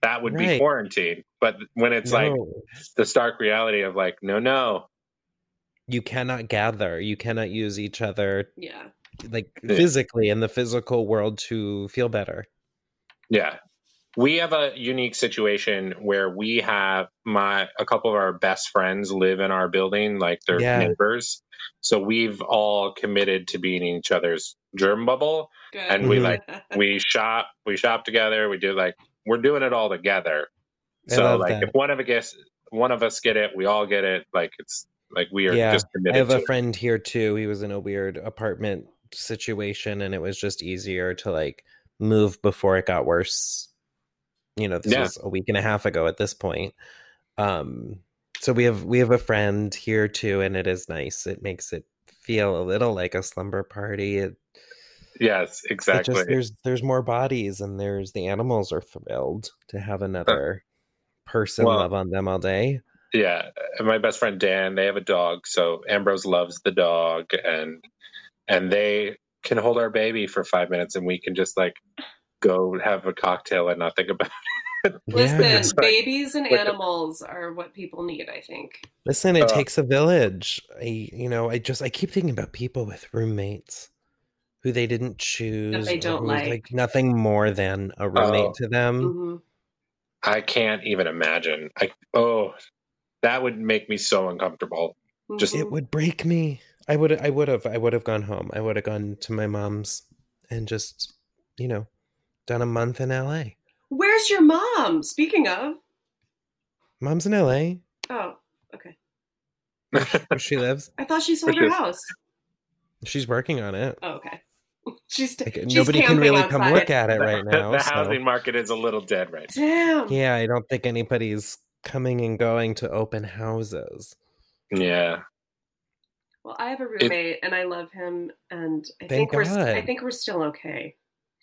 S9: that would be quarantine. But when it's like the stark reality of like, no,
S10: you cannot gather, you cannot use each other, like physically in the physical world to feel better.
S9: Yeah. We have a unique situation where we have a couple of our best friends live in our building, like they're neighbors. So we've all committed to being in each other's germ bubble. Good. And we shop together. We do we're doing it all together. So if one of us get it, we all get it. Like it's like we are just committed.
S10: I have a friend here too. He was in a weird apartment situation, and it was just easier to like move before it got worse. You know, this was a week and a half ago at this point. So we have a friend here too, and it is nice. It makes it feel a little like a slumber party.
S9: Yes, exactly.
S10: There's more bodies, and the animals are thrilled to have another person love on them all day.
S9: Yeah, and my best friend Dan, they have a dog, so Ambrose loves the dog, and they can hold our baby for 5 minutes, and we can just like go have a cocktail and not think about it.
S7: Listen, babies and animals are what people need, I think.
S10: Listen, it takes a village. I keep thinking about people with roommates who they didn't choose,
S7: that they don't like
S10: nothing more than a roommate to them.
S7: Mm-hmm.
S9: I can't even imagine. That would make me so uncomfortable. Just
S10: it would break me. I would have gone home. I would have gone to my mom's and just, done a month in LA.
S7: Where's your mom? Speaking of.
S10: Mom's in LA.
S7: Oh, okay.
S10: Where she lives.
S7: I thought she sold her house.
S10: She's working on it.
S7: Oh, okay.
S10: Nobody can really come look at it right now.
S9: The housing market is a little dead right now.
S7: Damn.
S10: Yeah, I don't think anybody's coming and going to open houses.
S9: Yeah.
S7: Well, I have a roommate and I love him, and I think we're still okay.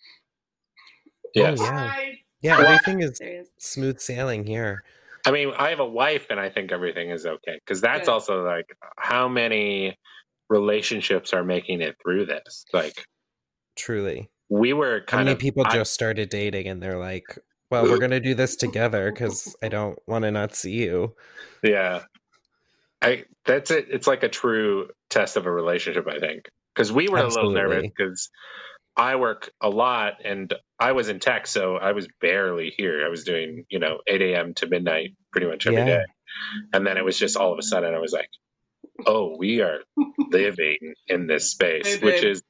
S9: Yes.
S10: Oh, yeah, everything is smooth sailing here.
S9: I mean, I have a wife, and I think everything is okay, because that's also like how many relationships are making it through this. Like,
S10: truly,
S9: we were
S10: how many people just started dating, and they're like, "Well, we're gonna do this together because I don't want to not see you."
S9: Yeah, that's it. It's like a true test of a relationship, I think, because we were a little nervous because I work a lot, and I was in tech, so I was barely here. I was doing, 8 a.m. to midnight pretty much every day. And then it was just all of a sudden I was like, oh, we are living in this space, which is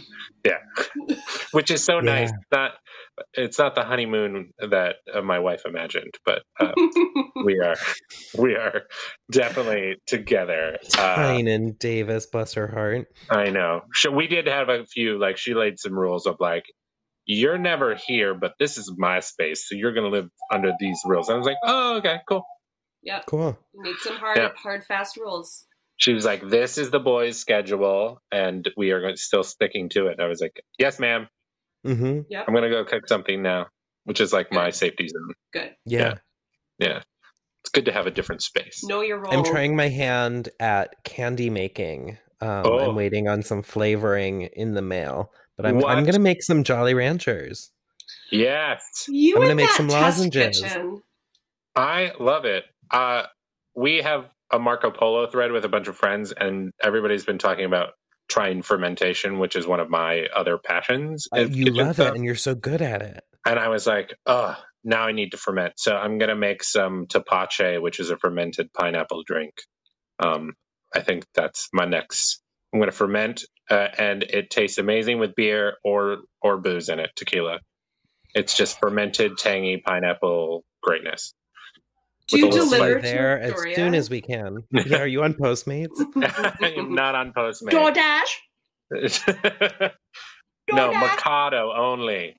S9: so nice. It's not the honeymoon that my wife imagined, but we are definitely together.
S10: Tynan Davis, bless her heart.
S9: I know. So we did have a few, like, she laid some rules of like, you're never here, but this is my space, so you're going to live under these rules. And I was like, oh, okay, cool.
S7: Yep.
S10: Cool.
S7: Need some hard, fast rules.
S9: She was like, this is the boys' schedule, and we are still sticking to it. And I was like, yes, ma'am.
S10: Mm-hmm.
S7: Yep.
S9: I'm going to go cook something now, which is like my safety zone.
S7: Good.
S10: Yeah.
S9: It's good to have a different space.
S7: Know your role.
S10: I'm trying my hand at candy making. I'm waiting on some flavoring in the mail, but I'm going to make some Jolly Ranchers.
S9: Yes.
S7: I'm
S10: going to make some lozenges.
S7: Kitchen.
S9: I love it. We have a Marco Polo thread with a bunch of friends, and everybody's been talking about trying fermentation, which is one of my other passions.
S10: You love it, and you're so good at it. And
S9: I was like, now I need to ferment. So I'm going to make some tapache, which is a fermented pineapple drink. I think that's my next. I'm going to ferment, and it tastes amazing with beer or booze in it, tequila. It's just fermented, tangy pineapple greatness.
S7: Do you deliver
S10: there as soon as we can? Yeah, are you on Postmates?
S9: I'm not on Postmates.
S7: DoorDash?
S9: No, Mercado only.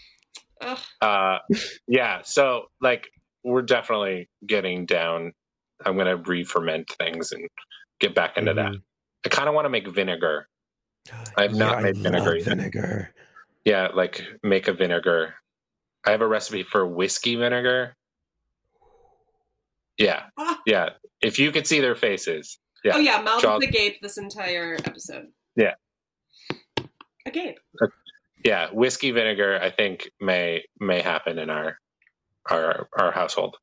S9: Yeah, so like we're definitely getting down. I'm going to re-ferment things and get back into that. I kind of want to make vinegar. I've not made vinegar yet.
S10: Vinegar.
S9: Yeah, like make a vinegar. I have a recipe for whiskey vinegar. Yeah. Yeah. If you could see their faces. Yeah.
S7: Oh yeah, mouth agape this entire episode.
S9: Yeah.
S7: Agape.
S9: Yeah, whiskey vinegar I think may happen in our our household.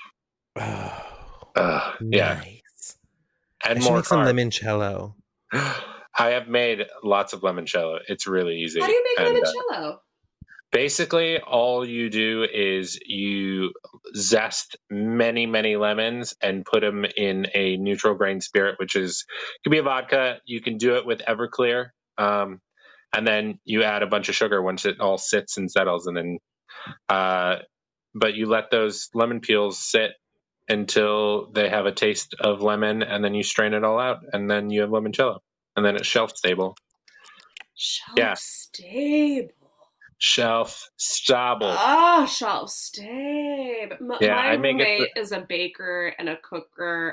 S10: Oh,
S9: Yeah.
S10: nice.
S9: And
S10: I should
S9: more
S10: make some
S9: carbs.
S10: limoncello.
S9: I have made lots of limoncello. It's really easy.
S7: How do you make
S9: And,
S7: limoncello?
S9: basically, all you do is you zest many, many lemons and put them in a neutral grain spirit, which could be a vodka. You can do it with Everclear. And then you add a bunch of sugar once it all sits and settles. And then, but you let those lemon peels sit until they have a taste of lemon, and then you strain it all out, and then you have limoncello. And then it's shelf stable.
S7: Shelf stable.
S9: Shelf stable.
S7: Oh, shelf stable. My roommate is a baker and a cook.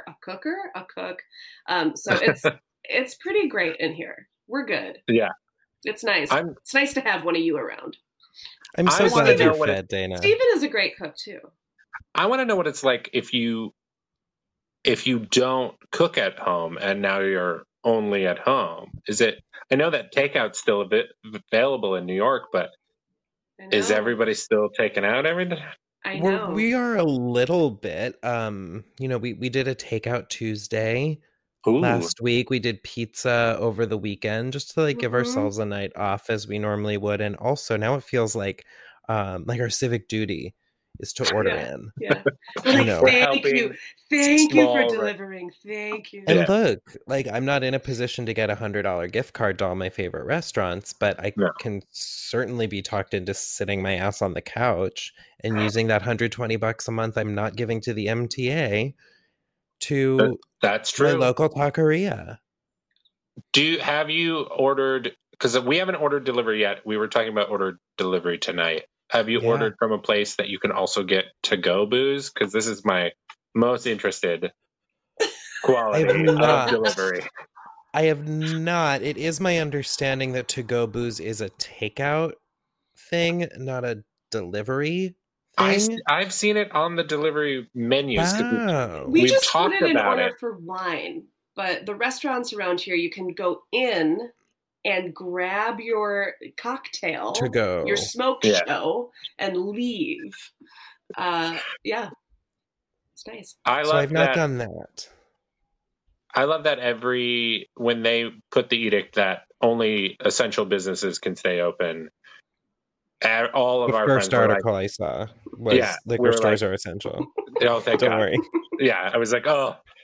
S7: So it's pretty great in here. We're good.
S9: Yeah.
S7: It's nice. It's nice to have one of you around.
S10: I'm so glad you're fed, Dana.
S7: Stephen is a great cook too.
S9: I want to know what it's like if you don't cook at home and now you're only at home. I know that takeout's still a bit available in New York, but is everybody still taking out everything?
S7: I know.
S10: We are a little bit. We did a takeout Tuesday.
S9: Ooh.
S10: Last week. We did pizza over the weekend just to give ourselves a night off as we normally would. And also now it feels like our civic duty is to order in.
S7: Yeah. Thank you. Thank you for delivering. Thank you.
S10: And look, I'm not in a position to get $100 gift card to all my favorite restaurants, but I can certainly be talked into sitting my ass on the couch and using that $120 a month I'm not giving to the MTA to
S9: that's true.
S10: My local taqueria.
S9: Have you ordered, because we haven't ordered delivery yet. We were talking about ordered delivery tonight. Have you ordered from a place that you can also get to-go booze? Because this is my most interested quality of delivery.
S10: I have not. It is my understanding that to-go booze is a takeout thing, not a delivery thing.
S9: I've seen it on the delivery menus.
S10: Wow.
S7: We just put it in order for wine, but the restaurants around here, you can go in and grab your cocktail,
S10: to go,
S7: your smoke show, and leave. It's nice.
S10: I've not done that.
S9: I love that when they put the edict that only essential businesses can stay open. All of
S10: the
S9: our
S10: first
S9: friends
S10: article I saw was liquor stores are essential.
S9: Oh, thank
S10: Don't
S9: God.
S10: worry.
S9: Yeah, I was like,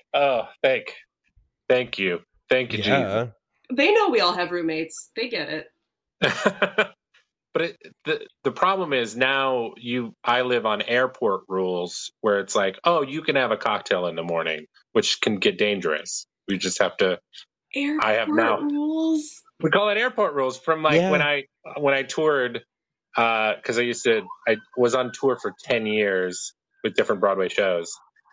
S9: thank you, Jesus.
S7: They know we all have roommates. They get it.
S9: But the problem is now I live on airport rules where it's like, you can have a cocktail in the morning, which can get dangerous. We just have to.
S7: Rules.
S9: We call it airport rules from when I toured. Because I was on tour for 10 years with different Broadway shows.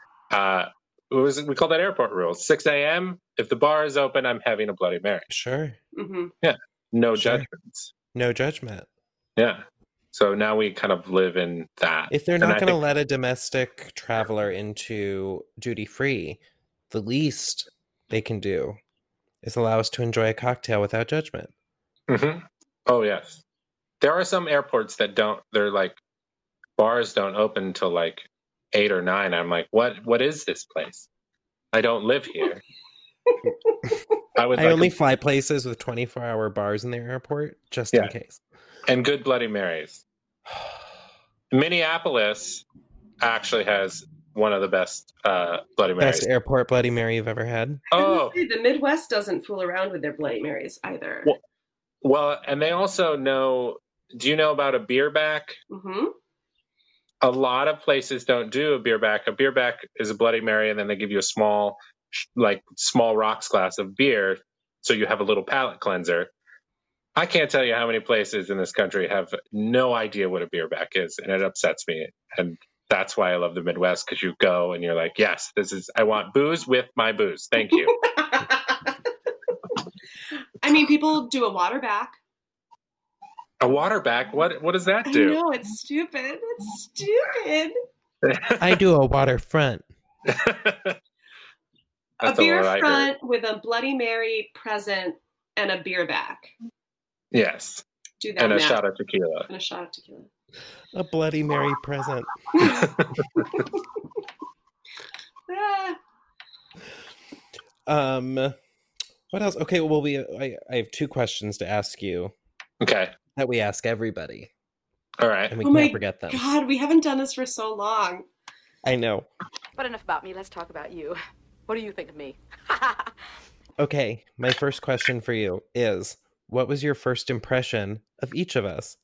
S9: We call that airport rules. 6 a.m. If the bar is open, I'm having a Bloody Mary.
S10: Sure.
S7: Mm-hmm.
S9: Yeah. No judgments.
S10: No judgment.
S9: Yeah. So now we kind of live in that.
S10: If they're not going to let a domestic traveler into duty free, the least they can do is allow us to enjoy a cocktail without judgment.
S9: Mm-hmm. Oh, yes. There are some airports that bars don't open until 8 or 9. I'm like, what is this place? I don't live here.
S10: I only fly places with 24-hour bars in the airport, just in case.
S9: And good Bloody Marys. Minneapolis actually has one of the best Bloody Marys.
S10: Best airport Bloody Mary you've ever had?
S9: Oh.
S7: The Midwest doesn't fool around with their Bloody Marys either.
S9: Well, and they also know, do you know about a beer back?
S7: Mm-hmm.
S9: A lot of places don't do a beer back. A beer back is a Bloody Mary, and then they give you a small rocks glass of beer, so you have a little palate cleanser. I can't tell you how many places in this country have no idea what a beer back is, and it upsets me. And that's why I love the Midwest, because you go and you're like, yes, I want booze with my booze. Thank you.
S7: I mean, people do a water back.
S9: A water back? What does that do?
S7: I know, it's stupid. It's stupid.
S10: I do a waterfront.
S7: A beer front with a Bloody Mary present and a beer back.
S9: Yes.
S7: Do that
S9: and a
S7: now.
S9: shot of tequila.
S7: And a shot of tequila.
S10: A Bloody Mary present. What else? Okay, well, I have 2 questions to ask you.
S9: Okay.
S10: That we ask everybody.
S9: All right.
S10: And we can't forget them.
S7: God, we haven't done this for so long.
S10: I know.
S11: But enough about me. Let's talk about you. What do you think of me?
S10: Okay, my first question for you is, what was your first impression of each of us?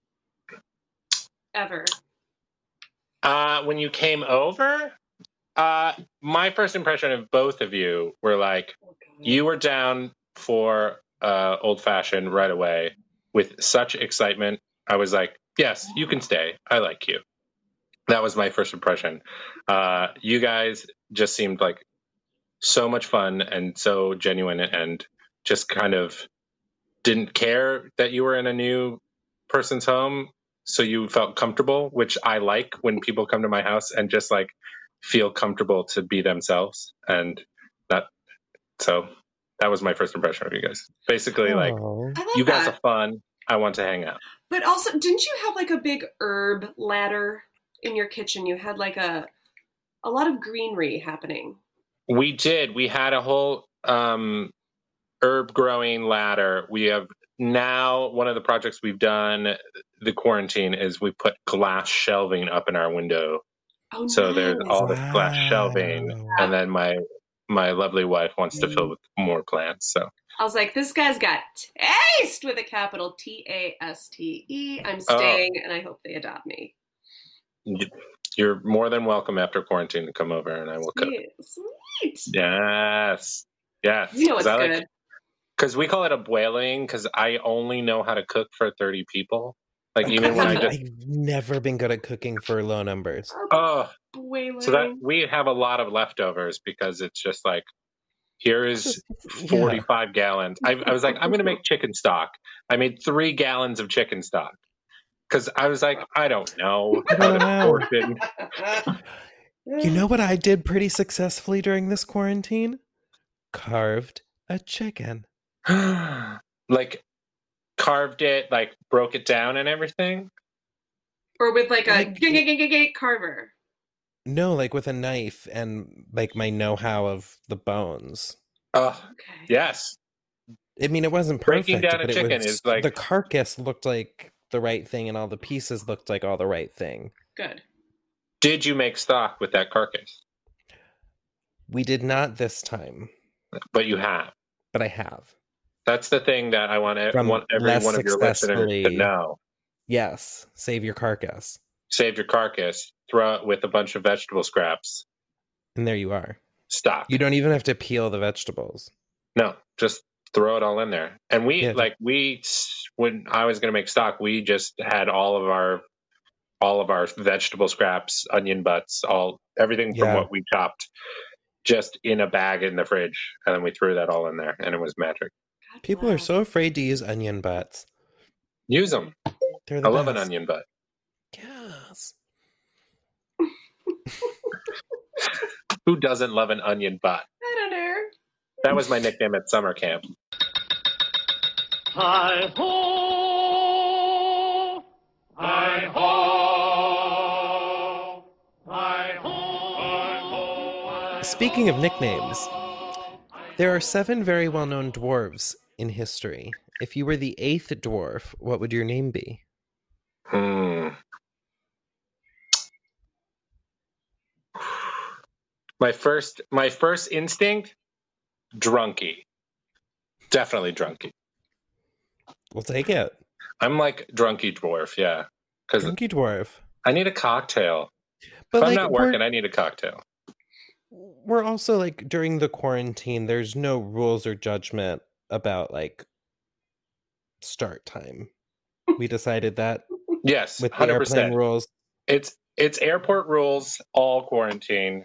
S7: Ever.
S9: When you came over, my first impression of both of you were like, you were down for old fashioned right away with such excitement. I was like, yes, you can stay. I like you. That was my first impression. You guys just seemed like so much fun and so genuine and just kind of didn't care that you were in a new person's home. So you felt comfortable, which I like when people come to my house and just like feel comfortable to be themselves. And that was my first impression of you guys. Basically, like, you guys are fun. I want to hang out.
S7: But also, didn't you have like a big herb ladder in your kitchen? You had like a lot of greenery happening.
S9: We did. We had a whole herb growing ladder. We have now, one of the projects we've done, the quarantine, is we put glass shelving up in our window.
S7: Oh,
S9: so
S7: nice.
S9: There's all this glass shelving, and then my lovely wife wants to fill with more plants. So
S7: I was like, this guy's got taste with a capital Taste. I'm staying, and I hope they adopt me.
S9: You're more than welcome after quarantine to come over, and I will cook.
S7: Sweet.
S9: Yes.
S7: You know what's good.
S9: Because we call it a boiling, because I only know how to cook for 30 people. Like, even when
S10: I've never been good at cooking for low numbers.
S7: Boiling.
S9: So that we have a lot of leftovers because it's just like, here is 45 gallons. I was like, I'm going to make chicken stock. I made 3 gallons of chicken stock. Because I was like, I don't know.
S10: You know what I did pretty successfully during this quarantine? Carved a chicken.
S9: Like, carved it, like, broke it down and everything?
S7: Or with like a carver?
S10: No, like with a knife and like my know-how of the bones.
S9: Okay. Yes.
S10: I mean, it wasn't perfect.
S9: Breaking down a chicken is like...
S10: The carcass looked like the right thing and all the pieces looked like all the right thing.
S7: Good.
S9: Did you make stock with that carcass?
S10: We did not this time.
S9: But you have.
S10: But I have.
S9: That's the thing that I want every one of your listeners to know.
S10: Yes. Save your carcass.
S9: Save your carcass. Throw it with a bunch of vegetable scraps.
S10: And there you are.
S9: Stock.
S10: You don't even have to peel the vegetables.
S9: No, just throw it all in there. And when I was going to make stock, we just had all of our vegetable scraps, onion butts, everything from what we chopped, just in a bag in the fridge, and then we threw that all in there, and it was magic.
S10: People are so afraid to use onion butts.
S9: Use them. I love an onion butt.
S10: Yes.
S9: Who doesn't love an onion butt?
S7: I don't know.
S9: That was my nickname at summer camp.
S6: Hi-ho! Hi-ho! Hi-ho!
S10: Speaking of nicknames, there are 7 very well-known dwarves in history. If you were the 8th dwarf, what would your name be?
S9: My first instinct, Drunky. Definitely Drunky.
S10: We'll take it.
S9: I'm like Drunky Dwarf, yeah.
S10: Drunky Dwarf.
S9: I need a cocktail.
S10: But
S9: if I'm not working, I need a cocktail.
S10: We're also like, during the quarantine, there's no rules or judgment about like start time. We decided that.
S9: Yes,
S10: with the 100%. Airplane rules.
S9: It's airport rules, all quarantine.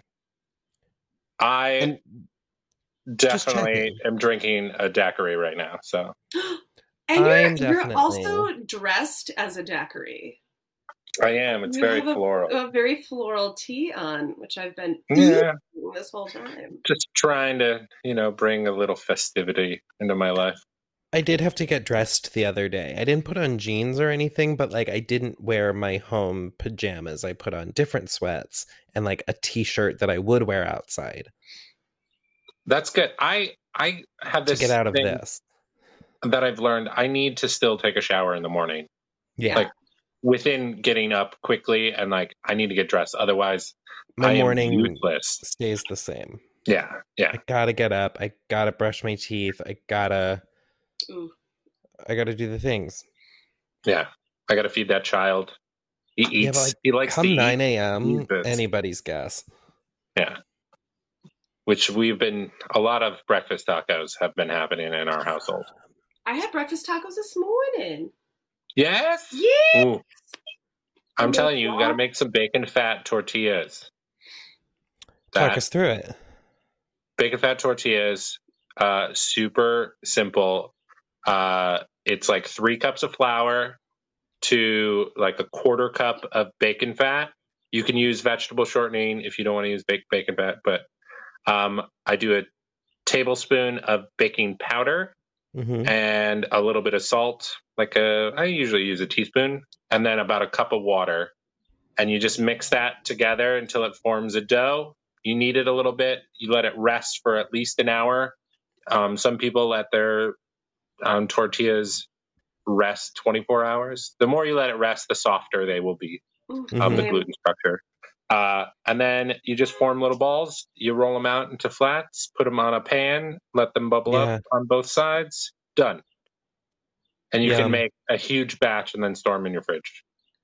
S9: I definitely am drinking a daiquiri right now. So,
S7: and you're also dressed as a daiquiri.
S9: I am. It's very floral.
S7: A very floral tee on, which I've been eating this whole time.
S9: Just trying to, bring a little festivity into my life.
S10: I did have to get dressed the other day. I didn't put on jeans or anything, but like I didn't wear my home pajamas. I put on different sweats and like a t-shirt that I would wear outside.
S9: That's good. I have this
S10: to get out of
S9: thing
S10: this
S9: that I've learned. I need to still take a shower in the morning.
S10: Yeah.
S9: Like within getting up quickly, and like I need to get dressed. Otherwise,
S10: my
S9: I
S10: morning
S9: am useless.
S10: Stays the same.
S9: Yeah.
S10: I gotta get up. I gotta brush my teeth. I gotta do the things.
S9: Yeah. I gotta feed that child. He eats.
S10: Like,
S9: he likes
S10: come
S9: to
S10: 9
S9: eat.
S10: a.m. anybody's guess.
S9: Yeah. Which a lot of breakfast tacos have been happening in our household.
S7: I had breakfast tacos this morning.
S9: Yes?
S7: Yeah.
S9: Ooh. I'm telling you, you got to make some bacon fat tortillas.
S10: Talk us through it.
S9: Bacon fat tortillas, super simple. It's like 3 cups of flour to like a 1/4 cup of bacon fat. You can use vegetable shortening if you don't want to use bacon fat, but I do a tablespoon of baking powder and a little bit of salt. I usually use a teaspoon, and then about a cup of water. And you just mix that together until it forms a dough. You knead it a little bit. You let it rest for at least an hour. Some people let their tortillas rest 24 hours. The more you let it rest, the softer they will be, the gluten structure. And then you just form little balls. You roll them out into flats, put them on a pan, let them bubble up on both sides. Done. And you can make a huge batch and then store them in your fridge.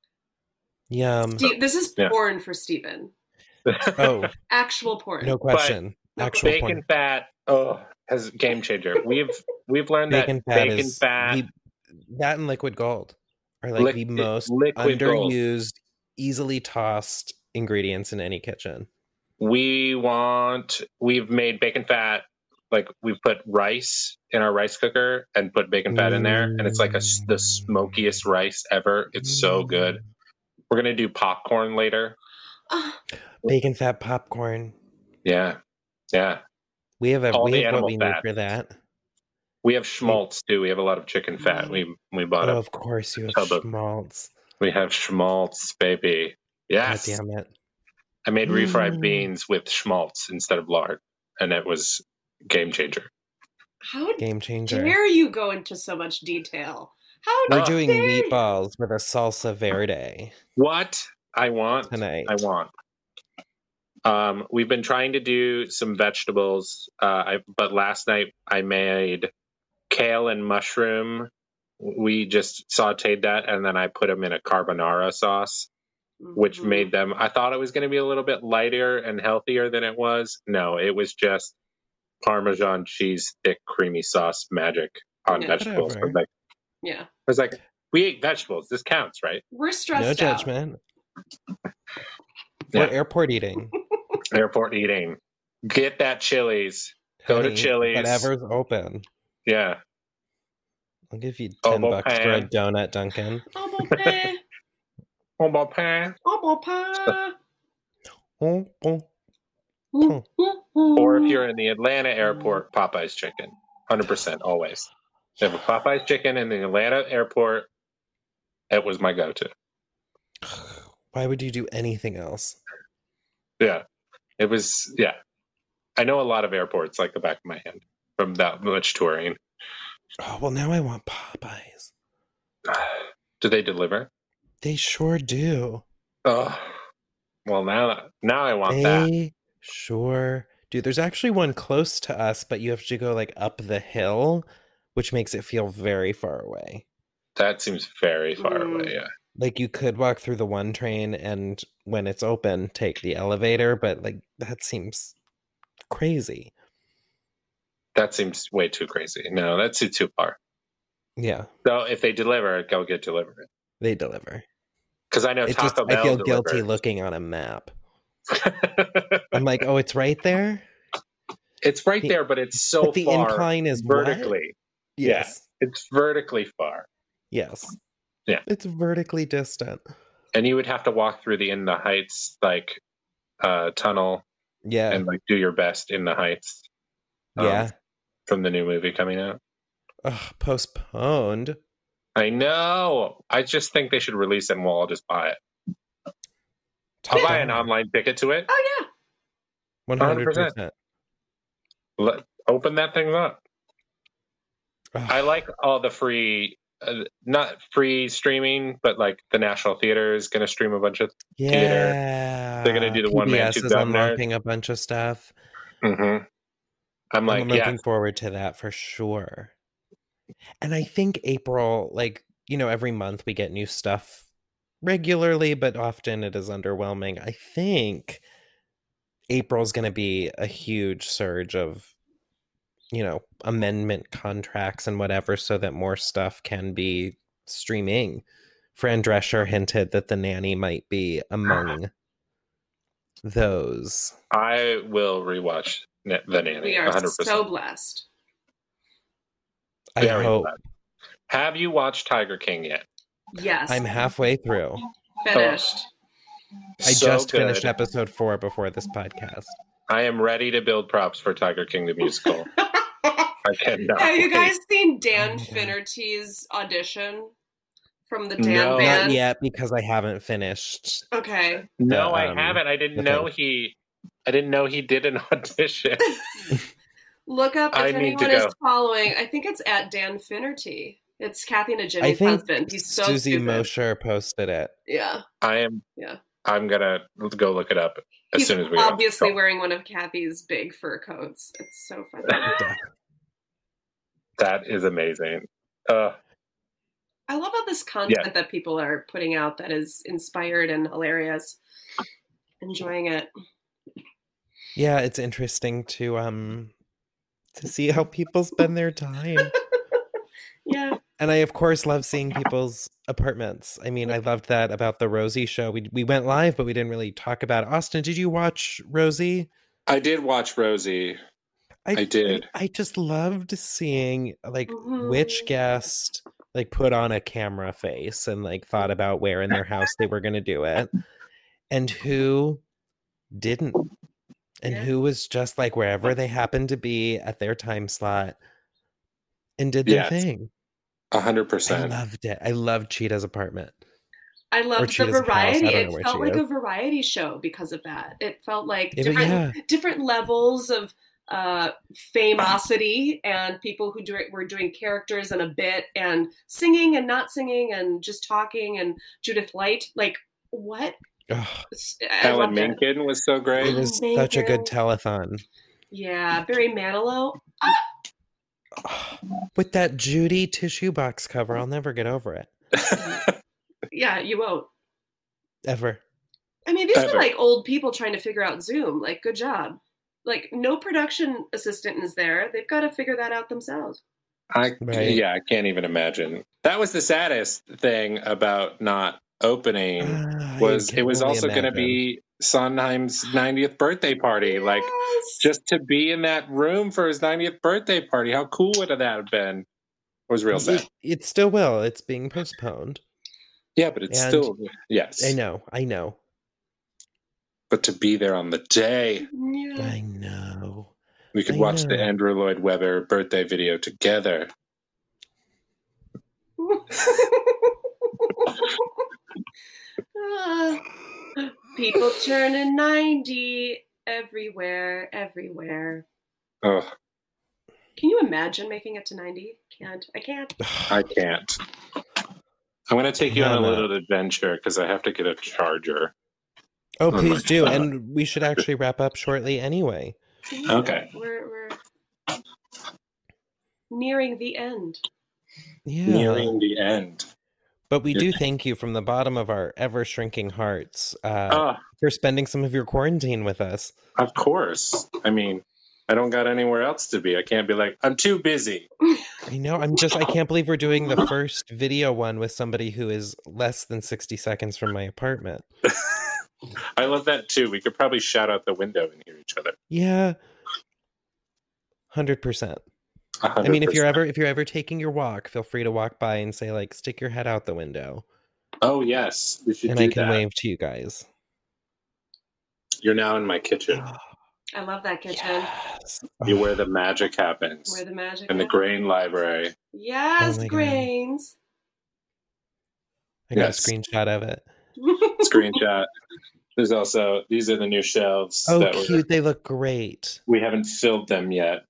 S10: Yum.
S7: This is porn for Steven.
S10: Oh.
S7: Actual porn.
S10: No question. Actual
S9: bacon fat has game changer. We've learned
S10: bacon
S9: that bacon fat
S10: that and liquid gold are like the most underused, easily tossed ingredients in any kitchen.
S9: We've made bacon fat, like we've put rice in our rice cooker and put bacon fat in there, and it's like the smokiest rice ever. It's so good. We're gonna do popcorn later.
S10: Bacon fat popcorn.
S9: Yeah.
S10: We have
S9: All
S10: what
S9: animal
S10: we
S9: fat.
S10: need for that.
S9: We have schmaltz too. We have a lot of chicken fat. We bought
S10: of course you have schmaltz.
S9: We have schmaltz, baby. Yes.
S10: God damn it.
S9: I made refried beans with schmaltz instead of lard, and it was game changer.
S7: How
S10: game changer.
S7: dare you go into so much detail?
S10: We're doing meatballs with a salsa verde.
S9: What I want
S10: tonight.
S9: We've been trying to do some vegetables, but last night I made kale and mushroom. We just sauteed that, and then I put them in a carbonara sauce, which made them. I thought it was going to be a little bit lighter and healthier than it was. No, it was just Parmesan cheese, thick, creamy sauce magic on vegetables.
S7: Yeah.
S9: I was like, we ate vegetables. This counts, right?
S7: We're stressed out.
S10: No judgment. We're airport eating.
S9: Airport eating. Get that Chili's. Go to Chili's.
S10: Whatever's open.
S9: Yeah.
S10: I'll give you $10 for a donut, Duncan.
S9: Or if you're in the Atlanta airport, Popeye's chicken. 100% always. They have a Popeye's chicken in the Atlanta airport. It was my go-to.
S10: Why would you do anything else?
S9: Yeah. It was, I know a lot of airports like the back of my hand from that much touring.
S10: Oh, well, now I want Popeyes.
S9: Do they deliver?
S10: They sure do.
S9: Oh, well, now I want that.
S10: They sure do. There's actually one close to us, but you have to go like up the hill, which makes it feel very far away.
S9: That seems very far away, yeah.
S10: Like you could walk through the one train and when it's open, take the elevator, but like that seems crazy.
S9: That seems way too crazy. No, that's too far.
S10: Yeah.
S9: So if they deliver, go get delivered.
S10: They deliver.
S9: Because I know Taco Bell
S10: I feel guilty looking on a map. I'm like, oh, it's right there?
S9: It's right there, but it's so
S10: but the
S9: far.
S10: The incline is
S9: vertically.
S10: Yes.
S9: Yeah, it's vertically far.
S10: Yes.
S9: Yeah.
S10: It's vertically distant.
S9: And you would have to walk through the In the Heights tunnel.
S10: Yeah.
S9: And do your best in the Heights.
S10: Yeah.
S9: From the new movie coming out.
S10: Postponed.
S9: I know. I just think they should release it and we'll all just buy it. I'll buy an online ticket to it.
S7: Oh,
S10: yeah. 100%.
S9: Open that thing up. I like all the free, not free streaming, but like the National Theater is going to stream a bunch of theater. They're going to do the
S10: PBS
S9: one man, two
S10: is
S9: governors.
S10: unlocking a bunch of stuff.
S9: Mm-hmm. I'm
S10: looking forward to that for sure. And I think April, like, you know, every month we get new stuff regularly, but often it is underwhelming. I think April's going to be a huge surge of, you know, amendment contracts and whatever so that more stuff can be streaming. Fran Drescher hinted that The Nanny might be among those.
S9: I will rewatch The Nanny.
S7: we are
S9: 100%.
S7: so blessed.
S10: I hope.
S9: Have you watched Tiger King yet?
S7: Yes.
S10: I'm halfway through.
S7: Finished.
S10: I just finished episode 4 before this podcast.
S9: I am ready to build props for Tiger King the musical. I cannot.
S7: Have you
S9: wait.
S7: guys seen Dan Finnerty's audition from the Dan
S10: Not
S7: band?
S10: yet, because I haven't finished.
S7: Okay.
S9: No, I haven't. I didn't know he did an audition.
S7: Look up
S9: I
S7: if
S9: need to
S7: anyone is
S9: go.
S7: following. I think it's at Dan Finnerty. It's Kathy and
S10: I
S7: Jimmy's
S10: think
S7: husband. He's so
S10: Susie
S7: stupid.
S10: Mosher posted it.
S7: Yeah. Yeah.
S9: I'm gonna go look it up as
S7: He's
S9: soon as we
S7: obviously
S9: go.
S7: wearing one of Kathy's big fur coats. It's so funny.
S9: That is amazing.
S7: I love all this content that people are putting out that is inspired and hilarious. Enjoying it.
S10: Yeah, it's interesting to see how people spend their time.
S7: Yeah.
S10: And I, of course, love seeing people's apartments. I mean, I loved that about the Rosie show. We went live, but we didn't really talk about it. Austin, did you watch Rosie?
S9: I did watch Rosie. I did.
S10: I just loved seeing like which guest like put on a camera face and like thought about where in their house they were going to do it, and who didn't, and who was just like wherever they happened to be at their time slot and did their thing.
S9: 100%.
S10: I loved it. I loved Cheetah's apartment.
S7: I loved the
S10: Cheetah's house.
S7: variety.
S10: I don't
S7: It
S10: know where
S7: felt
S10: she
S7: like
S10: is.
S7: a variety show because of that. It felt like
S10: Yeah, but yeah.
S7: different levels of famosity and people who were doing characters and a bit and singing and not singing and just talking, and Judith Light. Like, what?
S9: Helen Menken was so great.
S10: It was such a good telethon.
S7: Yeah, Barry Manilow.
S10: With that Judy tissue box cover, I'll never get over it.
S7: Yeah, you won't.
S10: Ever.
S7: I mean, these are like old people trying to figure out Zoom. Like, good job. Like, no production assistant is there. They've got to figure that out themselves.
S9: Yeah, I can't even imagine. That was the saddest thing about not opening was it was also going to be Sondheim's 90th birthday party. Like, just to be in that room for his 90th birthday party. How cool would that have been? It was real sad.
S10: It still will. It's being postponed.
S9: Yeah, but it's still, yes.
S10: I know.
S9: But to be there on the day.
S7: Yeah.
S10: I know.
S9: We could watch the Andrew Lloyd Webber birthday video together.
S7: People turning 90 everywhere.
S9: Oh,
S7: Can you imagine making it to 90? I can't.
S9: I can't. I'm going to take you on a little adventure because I have to get a charger.
S10: Oh, please do. And we should actually wrap up shortly anyway.
S9: Okay.
S7: We're nearing the end.
S10: Yeah.
S9: Nearing the end.
S10: But we do thank you from the bottom of our ever-shrinking hearts for spending some of your quarantine with us.
S9: Of course. I mean, I don't got anywhere else to be. I can't be like, I'm too busy.
S10: I know. I can't believe we're doing the first video one with somebody who is less than 60 seconds from my apartment.
S9: I love that too. We could probably shout out the window and hear each other.
S10: Yeah. 100%. I mean, if you're ever taking your walk, feel free to walk by and say, like, stick your head out the window.
S9: Oh, yes. We should
S10: and
S9: do
S10: I can
S9: that.
S10: wave to you guys.
S9: You're now in my kitchen.
S7: I love that kitchen.
S10: Yes.
S9: Where the magic happens.
S7: Where the magic
S9: in the Grain Library.
S7: Yes,
S10: Oh my
S7: Grains.
S10: I got a screenshot of it.
S9: Screenshot. There's also, these are the new shelves.
S10: Oh, cute. They look great.
S9: We haven't filled them yet.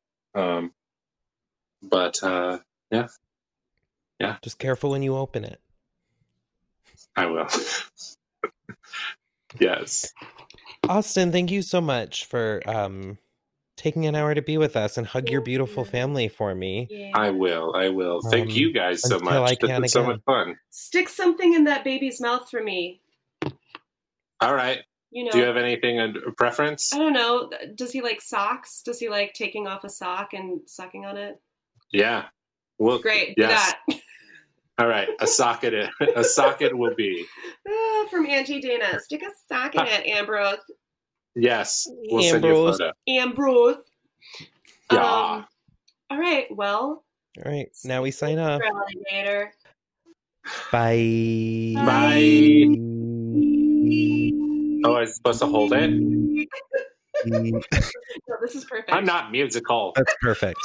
S9: But yeah. Yeah.
S10: Just careful when you open it.
S9: I will. Yes.
S10: Austin, thank you so much for taking an hour to be with us and hug your beautiful family for me.
S7: Yeah.
S9: I will. Thank you guys so much. This was so much fun.
S7: Stick something in that baby's mouth for me.
S9: All right.
S7: You know,
S9: do you have anything a preference?
S7: I don't know. Does he like socks? Does he like taking off a sock and sucking on it?
S9: Yeah. Well,
S7: great.
S9: Yes.
S7: Do that.
S9: All right. A socket will be.
S7: From Auntie Dana. Stick a sock in it, Ambrose.
S9: Yes. We'll send you a photo.
S7: Ambrose.
S9: Yeah.
S7: All right. Well.
S10: All right. Now we sign off.
S7: Alligator.
S10: Bye.
S9: Bye. Oh, I was supposed to hold it?
S7: No, this is perfect.
S9: I'm not musical.
S10: That's perfect.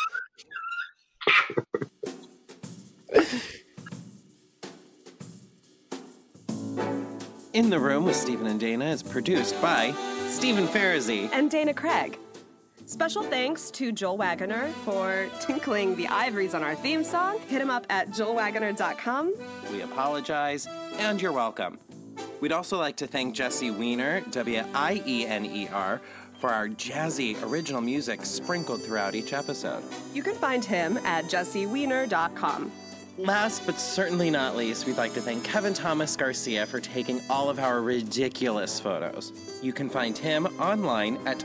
S10: In the Room with Stephen and Dana is produced by Stephen Farazi
S8: and Dana Craig. Special thanks to Joel Wagoner for tinkling the ivories on our theme song. Hit him up at joelwagoner.com.
S10: We apologize, and you're welcome. We'd also like to thank Jesse Wiener, Wiener, for our jazzy original music sprinkled throughout each episode.
S8: You can find him at jessewiener.com.
S10: Last but certainly not least, we'd like to thank Kevin Thomas Garcia for taking all of our ridiculous photos. You can find him online at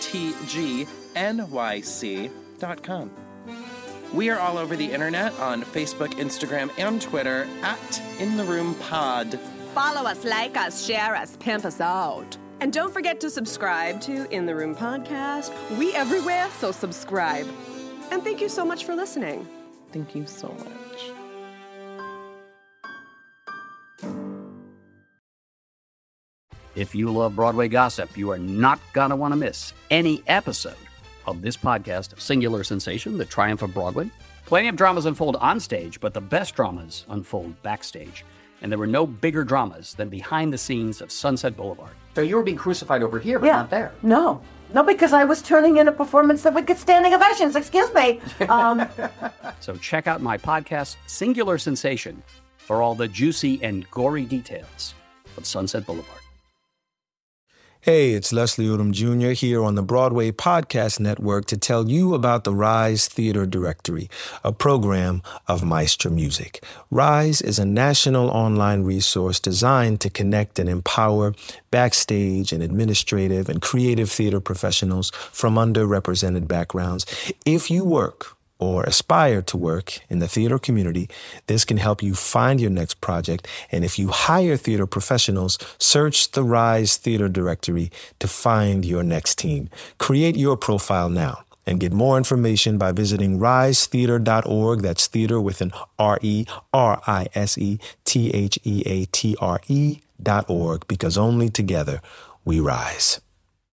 S10: ktgnyc.com. We are all over the internet on Facebook, Instagram, and Twitter at In The Room Pod.
S8: Follow us, like us, share us, pimp us out. And don't forget to subscribe to In The Room Podcast. We everywhere, so subscribe. And thank you so much for listening.
S10: Thank you so much.
S12: If you love Broadway gossip, you are not going to want to miss any episode of this podcast, Singular Sensation, The Triumph of Broadway. Plenty of dramas unfold on stage, but the best dramas unfold backstage. And there were no bigger dramas than behind the scenes of Sunset Boulevard. So you were being crucified over here, but not there.
S13: No, because I was turning in a performance that would get standing ovations. Excuse me.
S12: So check out my podcast, Singular Sensation, for all the juicy and gory details of Sunset Boulevard.
S14: Hey, it's Leslie Odom Jr. here on the Broadway Podcast Network to tell you about the Rise Theater Directory, a program of Maestro Music. Rise is a national online resource designed to connect and empower backstage and administrative and creative theater professionals from underrepresented backgrounds. If you work or aspire to work in the theater community, this can help you find your next project. And if you hire theater professionals, search the Rise Theater Directory to find your next team. Create your profile now and get more information by visiting risetheater.org. That's theater with an RERISETHEATRE.org, because only together we rise.